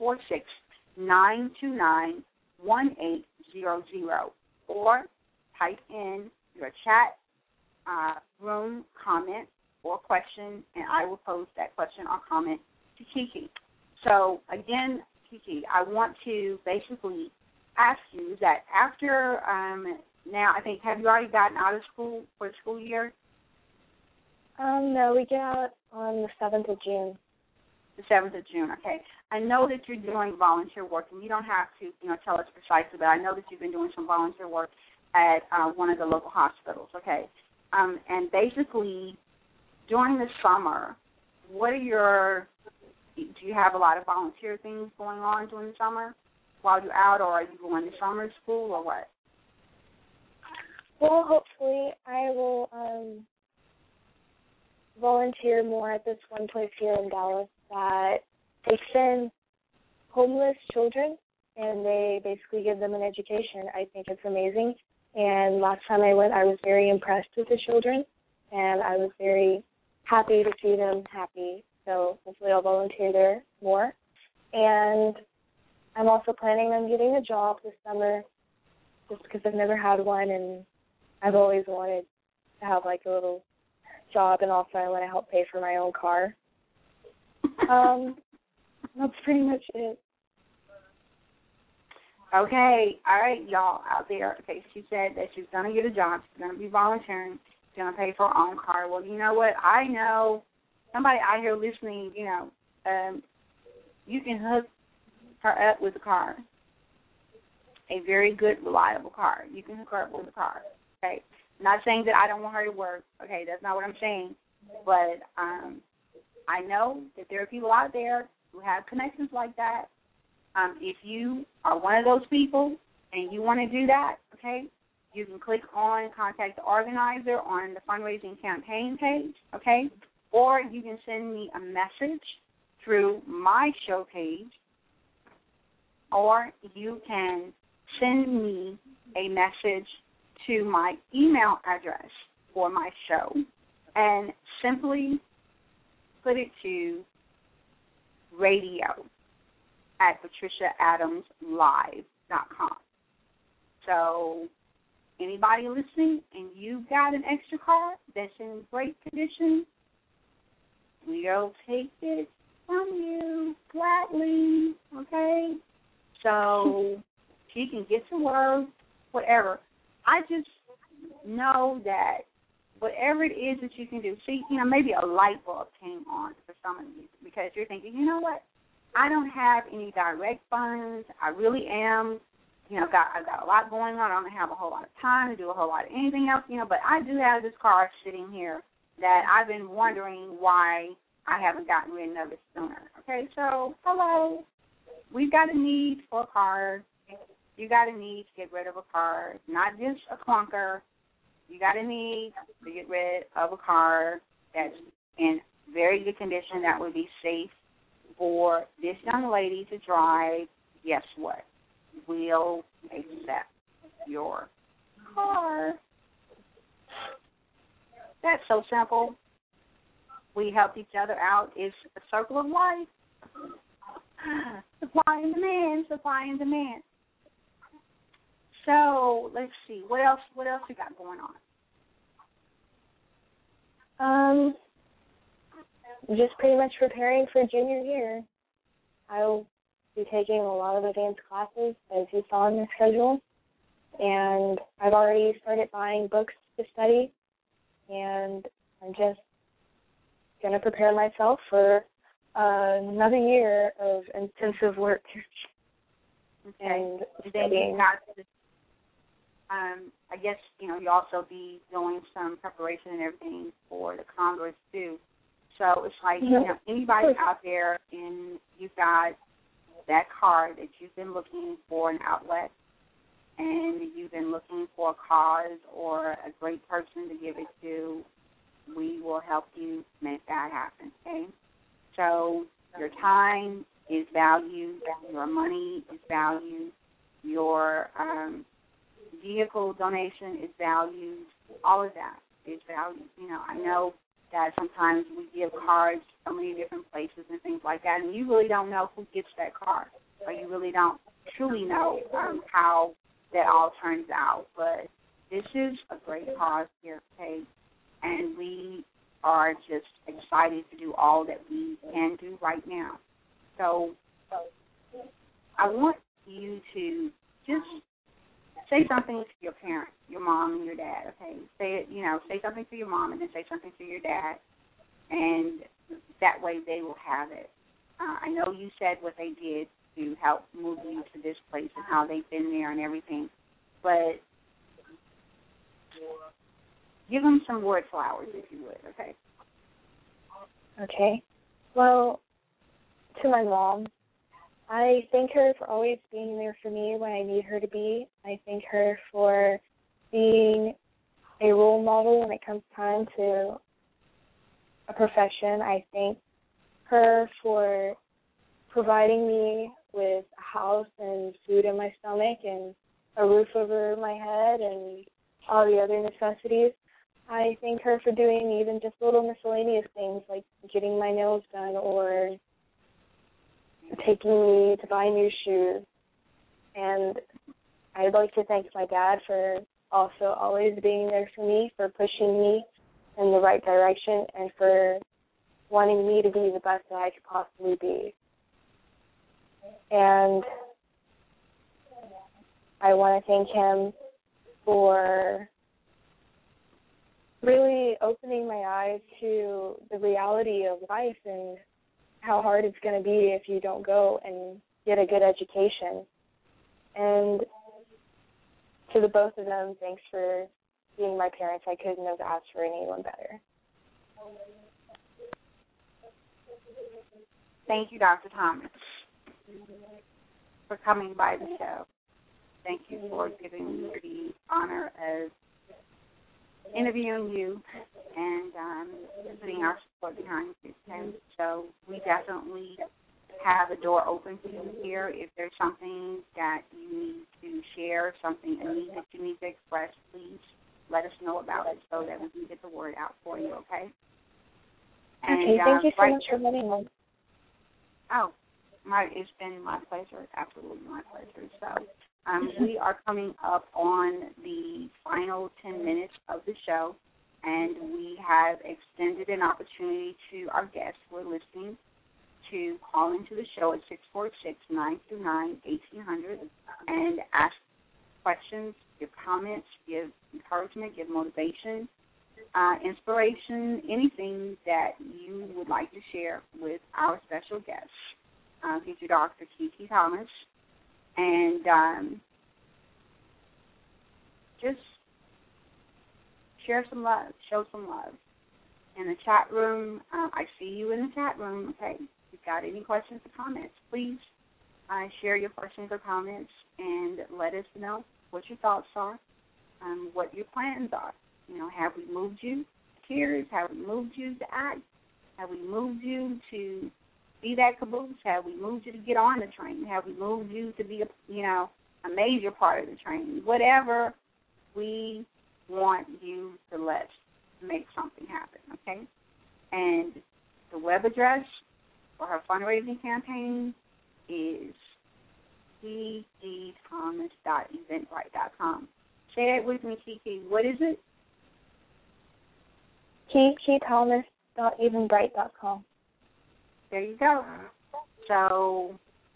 646-929-1800 or type in your chat room comment or question, and I will pose that question or comment to Kiki. So, again, Kiki, I want to basically ask you that after now, I think, have you already gotten out of school for the school year? No, we get out on the 7th of June. The 7th of June, okay. I know that you're doing volunteer work, and you don't have to, tell us precisely, but I know that you've been doing some volunteer work at one of the local hospitals, okay. And basically, during the summer, what are do you have a lot of volunteer things going on during the summer while you're out, or are you going to summer school, or what? Well, hopefully I will volunteer more at this one place here in Dallas that takes in homeless children, and they basically give them an education. I think it's amazing. And last time I went, I was very impressed with the children, and I was very happy to see them happy. So hopefully I'll volunteer there more. And I'm also planning on getting a job this summer just because I've never had one, and I've always wanted to have like a little job, and also I want to help pay for my own car. That's pretty much it. Okay, all right, y'all out there. Okay, she said that she's going to get a job. She's going to be volunteering. She's going to pay for her own car. Well, you know what? I know somebody out here listening, you can hook her up with a car, a very good, reliable car. You can hook her up with a car, okay? I'm not saying that I don't want her to work. Okay, that's not what I'm saying. But I know that there are people out there who have connections like that, If you are one of those people and you want to do that, okay, you can click on Contact the Organizer on the fundraising campaign page, okay, or you can send me a message through my show page, or you can send me a message to my email address for my show and simply put it to radio@patriciaadamslive.com. So anybody listening and you've got an extra car that's in great condition, we'll take it from you gladly, okay? So she can get to work, whatever. I just know that whatever it is that you can do, see, maybe a light bulb came on for some of you because you're thinking, you know what, I don't have any direct funds. I really am, I've got a lot going on. I don't have a whole lot of time to do a whole lot of anything else, but I do have this car sitting here that I've been wondering why I haven't gotten rid of it sooner. Okay, so, hello. We've got a need for a car. You got a need to get rid of a car, not just a clunker. You got a need to get rid of a car that's in very good condition that would be safe for this young lady to drive. Guess what? We'll accept your car. That's so simple. We help each other out. It's a circle of life. Supply and demand, supply and demand. So let's see. What else we got going on? Just pretty much preparing for junior year. I'll be taking a lot of advanced classes, as you saw in the schedule, and I've already started buying books to study, and I'm just going to prepare myself for another year of intensive work. Okay. And studying. I guess, you also be doing some preparation and everything for the Congress, too. So it's like, anybody out there and you've got that card that you've been looking for an outlet and you've been looking for a cause or a great person to give it to, we will help you make that happen, okay? So your time is valued, your money is valued, your vehicle donation is valued, all of that is valued. I know that sometimes we give cards so many different places and things like that, and you really don't know who gets that card, or you really don't truly know how that all turns out. But this is a great cause here, okay? And we are just excited to do all that we can do right now. So I want you to just say something to your parents, your mom and your dad, okay? Say something to your mom and then say something to your dad, and that way they will have it. I know you said what they did to help move you to this place and how they've been there and everything, but give them some word flowers, if you would, okay? Okay. Well, to my mom, I thank her for always being there for me when I need her to be. I thank her for being a role model when it comes time to a profession. I thank her for providing me with a house and food in my stomach and a roof over my head and all the other necessities. I thank her for doing even just little miscellaneous things like getting my nails done or taking me to buy new shoes. And I'd like to thank my dad for also always being there for me, for pushing me in the right direction, and for wanting me to be the best that I could possibly be. And I want to thank him for really opening my eyes to the reality of life and how hard it's going to be if you don't go and get a good education. And to the both of them, thanks for being my parents. I couldn't have asked for anyone better. Thank you, Dr. Thomas. for coming by the show. Thank you for giving me the honor of interviewing you and putting our support behind you. And so we definitely have a door open for you here. If there's something that you need to share, something, a need that you need to express, please let us know about it so that we can get the word out for you, okay? And, okay, thank you so much for letting me. Oh, it's been my pleasure, absolutely my pleasure. So we are coming up on the final 10 minutes of the show, and we have extended an opportunity to our guests who are listening to call into the show at 646-929-1800 and ask questions, give comments, give encouragement, give motivation, inspiration, anything that you would like to share with our special guest, teacher Dr. Kiki Thomas. And just share some love, show some love. In the chat room, I see you in the chat room, okay? If you've got any questions or comments, please share your questions or comments and let us know what your thoughts are, what your plans are. You know, have we moved you to tears? Have we moved you to act? Have we moved you to be that caboose? Have we moved you to get on the train? Have we moved you to be a major part of the train? Whatever, we want you to let's make something happen, okay? And the web address for her fundraising campaign is ccthomas.eventbrite.com. Say it with me, Kiki. What is it? ccthomas.eventbrite.com. There you go. So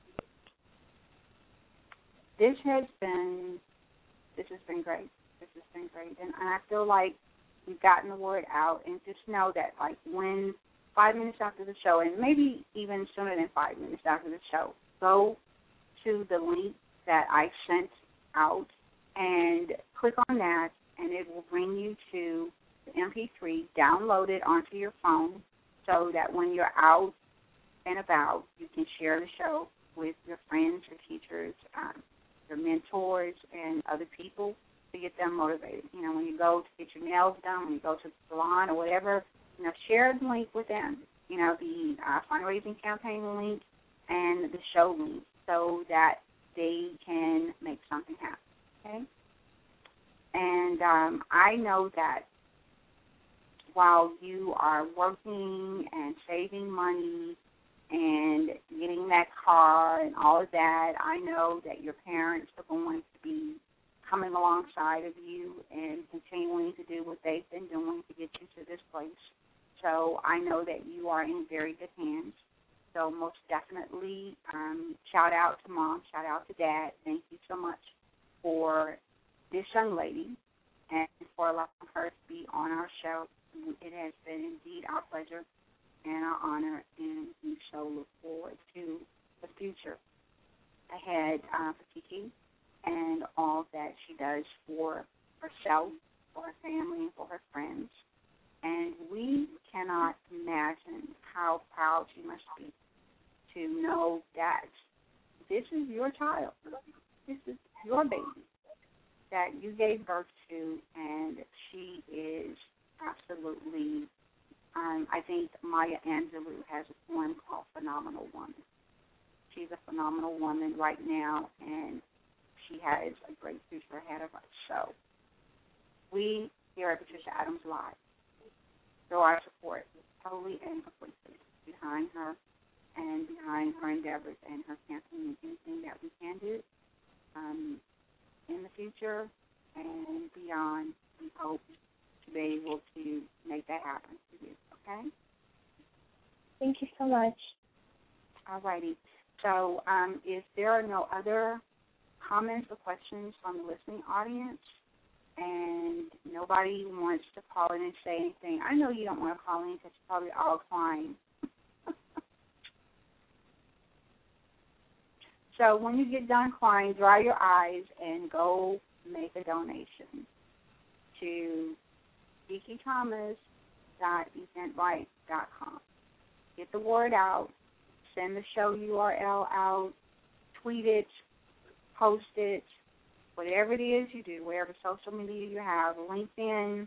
this has been great. This has been great. And I feel like we've gotten the word out, and just know that, like, when 5 minutes after the show, and maybe even sooner than 5 minutes after the show, go to the link that I sent out and click on that, and it will bring you to the MP3, download it onto your phone so that when you're out and about, you can share the show with your friends, your teachers, your mentors, and other people to get them motivated. You know, when you go to get your nails done, when you go to the salon or whatever, you know, share the link with them, you know, the fundraising campaign link and the show link so that they can make something happen, okay? And I know that while you are working and saving money and getting that car and all of that, I know that your parents are going to be coming alongside of you and continuing to do what they've been doing to get you to this place. So I know that you are in very good hands. So most definitely, shout out to Mom, shout out to Dad. Thank you so much for this young lady and for allowing her to be on our show. It has been indeed our pleasure and our honor, and we so look forward to the future ahead for Kiki and all that she does for herself, for her family, and for her friends. And we cannot imagine how proud she must be to know that this is your child. This is your baby that you gave birth to, and she is absolutely, I think Maya Angelou has a poem called Phenomenal Woman. She's a phenomenal woman right now, and she has a great future ahead of us. So we here at Patricia Adams Live throw our support totally and completely behind her and behind her endeavors and her campaign and anything that we can do in the future and beyond. We hope to be able to make that happen for you, okay? Thank you so much. All righty. So if there are no other comments or questions from the listening audience and nobody wants to call in and say anything, I know you don't want to call in because you're probably all crying. So when you get done crying, dry your eyes and go make a donation to KikiThomas.eventbrite.com. Get the word out. Send the show URL out. tweet it, post it, whatever it is you do, whatever social media you have, LinkedIn,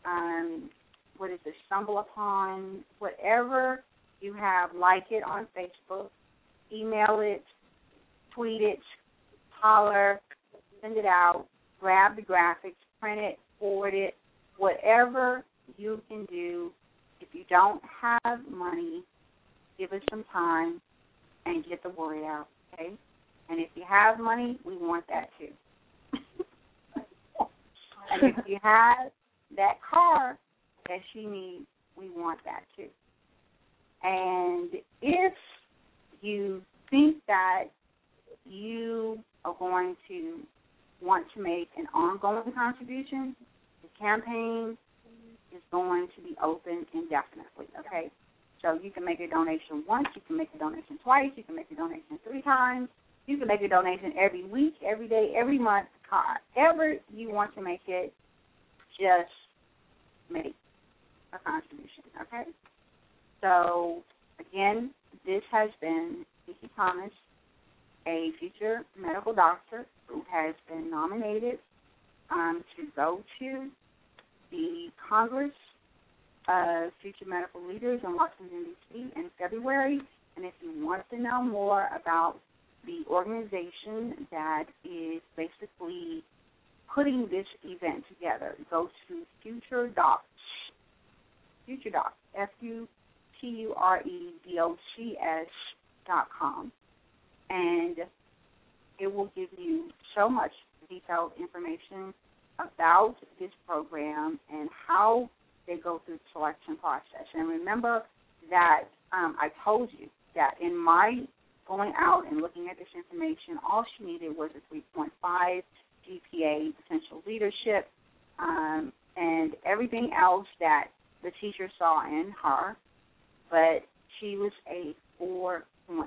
StumbleUpon, whatever you have, like it on Facebook, email it, tweet it, holler, send it out, grab the graphics, print it, forward it, whatever you can do. If you don't have money, give us some time and get the word out, okay? And if you have money, we want that too. And if you have that car that she needs, we want that too. And if you think that you are going to want to make an ongoing contribution, the campaign is going to be open indefinitely, okay? So you can make a donation once, you can make a donation twice, you can make a donation 3 times, you can make a donation every week, every day, every month, however you want to make it, just make a contribution, okay? So, again, this has been Kiki Thomas, a future medical doctor who has been nominated to go to the Congress of Future Medical Leaders in Washington, D.C. in February. And if you want to know more about the organization that is basically putting this event together, go to FutureDocs, FutureDocs.com. And it will give you so much detailed information about this program and how they go through the selection process. And remember that I told you that in my going out and looking at this information, all she needed was a 3.5 GPA, potential leadership, and everything else that the teacher saw in her. But she was a 4.7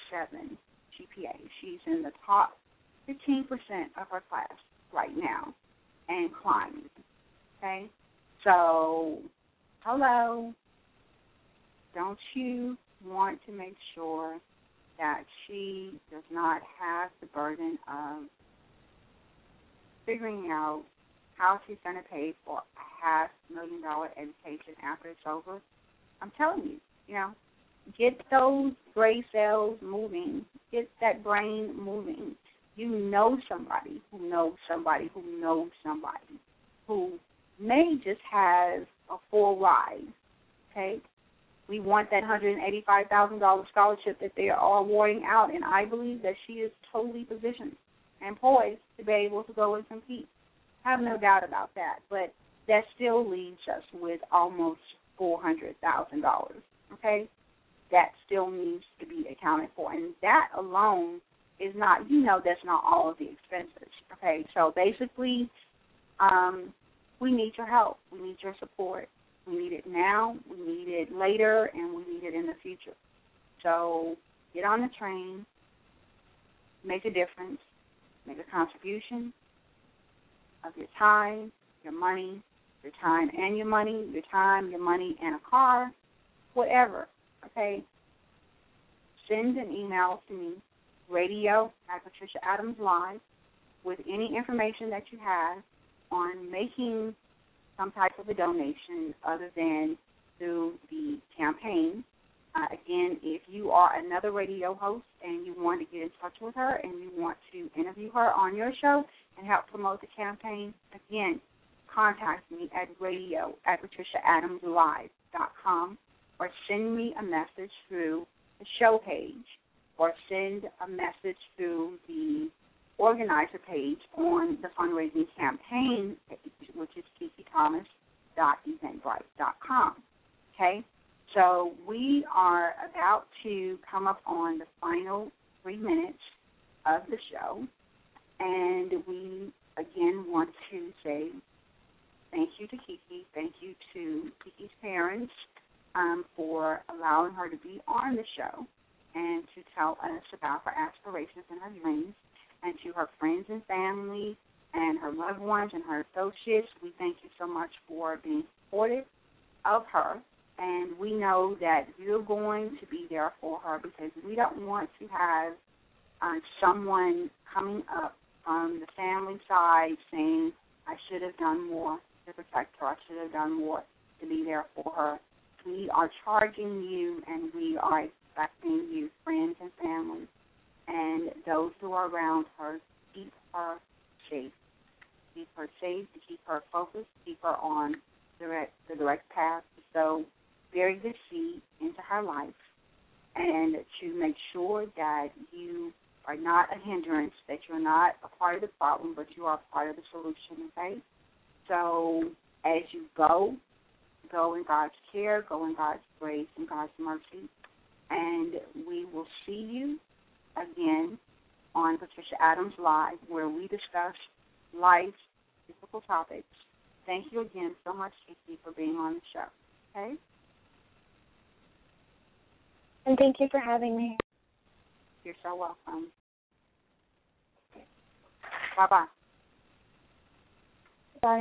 GPA. She's in the top 15% of her class right now and climbing. Okay? So, hello. Don't you want to make sure that she does not have the burden of figuring out how she's going to pay for a $500,000 education after it's over? I'm telling you, get those gray cells moving. Get that brain moving. You know somebody who knows somebody who knows somebody who may just have a full ride, okay? We want that $185,000 scholarship that they are awarding out, and I believe that she is totally positioned and poised to be able to go and compete. I have no doubt about that, but that still leaves us with almost $400,000, okay? That still needs to be accounted for, and that alone is not, that's not all of the expenses, okay? So basically, we need your help. We need your support. We need it now, we need it later, and we need it in the future. So get on the train, make a difference, make a contribution of your time, your money, your time and your money, your time, your money, and a car, whatever, okay? Send an email to me, radio@PatriciaAdamsLive, with any information that you have on making some type of a donation other than through the campaign. Again, if you are another radio host and you want to get in touch with her and you want to interview her on your show and help promote the campaign, again, contact me at radio@PatriciaAdamsLive.com or send me a message through the show page or send a message through the organizer page on the fundraising campaign page, which is kikithomas.eventbrite.com. Okay? So we are about to come up on the final 3 minutes of the show, and we, again, want to say thank you to Kiki. Thank you to Kiki's parents for allowing her to be on the show and to tell us about her aspirations and her dreams. And to her friends and family and her loved ones and her associates, we thank you so much for being supportive of her. And we know that you're going to be there for her because we don't want to have someone coming up from the family side saying, I should have done more to protect her, I should have done more to be there for her. We are charging you and we are expecting you, friends and family, and those who are around her, keep her safe. Keep her safe, to keep her focused, keep her on the direct path to sow very good seed into her life, and to make sure that you are not a hindrance, that you're not a part of the problem, but you are a part of the solution, okay? So as you go in God's care, go in God's grace and God's mercy, and we will see you again on Patricia Adams Live, where we discuss life's difficult topics. Thank you again so much, Kiki, for being on the show, okay? And thank you for having me. You're so welcome. Bye-bye. Bye.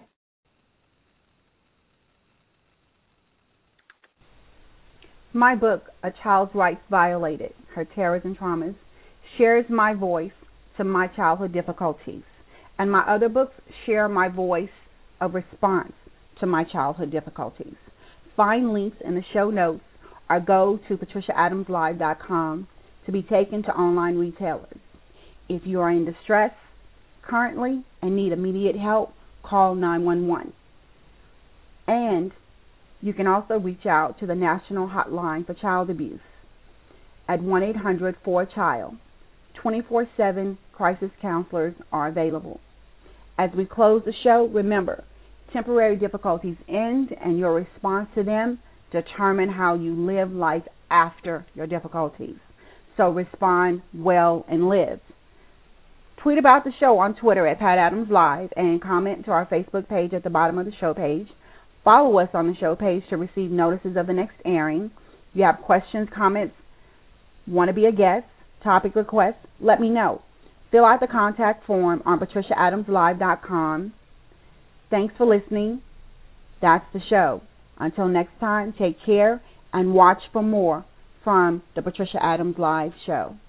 My book, A Child's Rights Violated, Her Terrors and Traumas, shares my voice to my childhood difficulties. And my other books share my voice of response to my childhood difficulties. Find links in the show notes or go to patriciaadamslive.com to be taken to online retailers. If you are in distress currently and need immediate help, call 911. And you can also reach out to the National Hotline for Child Abuse at 1-800-4CHILD. 24/7 crisis counselors are available. As we close the show, remember, temporary difficulties end, and your response to them determine how you live life after your difficulties. So respond well and live. Tweet about the show on Twitter at Pat Adams Live and comment to our Facebook page at the bottom of the show page. Follow us on the show page to receive notices of the next airing. If you have questions, comments, want to be a guest, topic requests, let me know. Fill out the contact form on patriciaadamslive.com. Thanks for listening. That's the show. Until next time, take care and watch for more from the Patricia Adams Live show.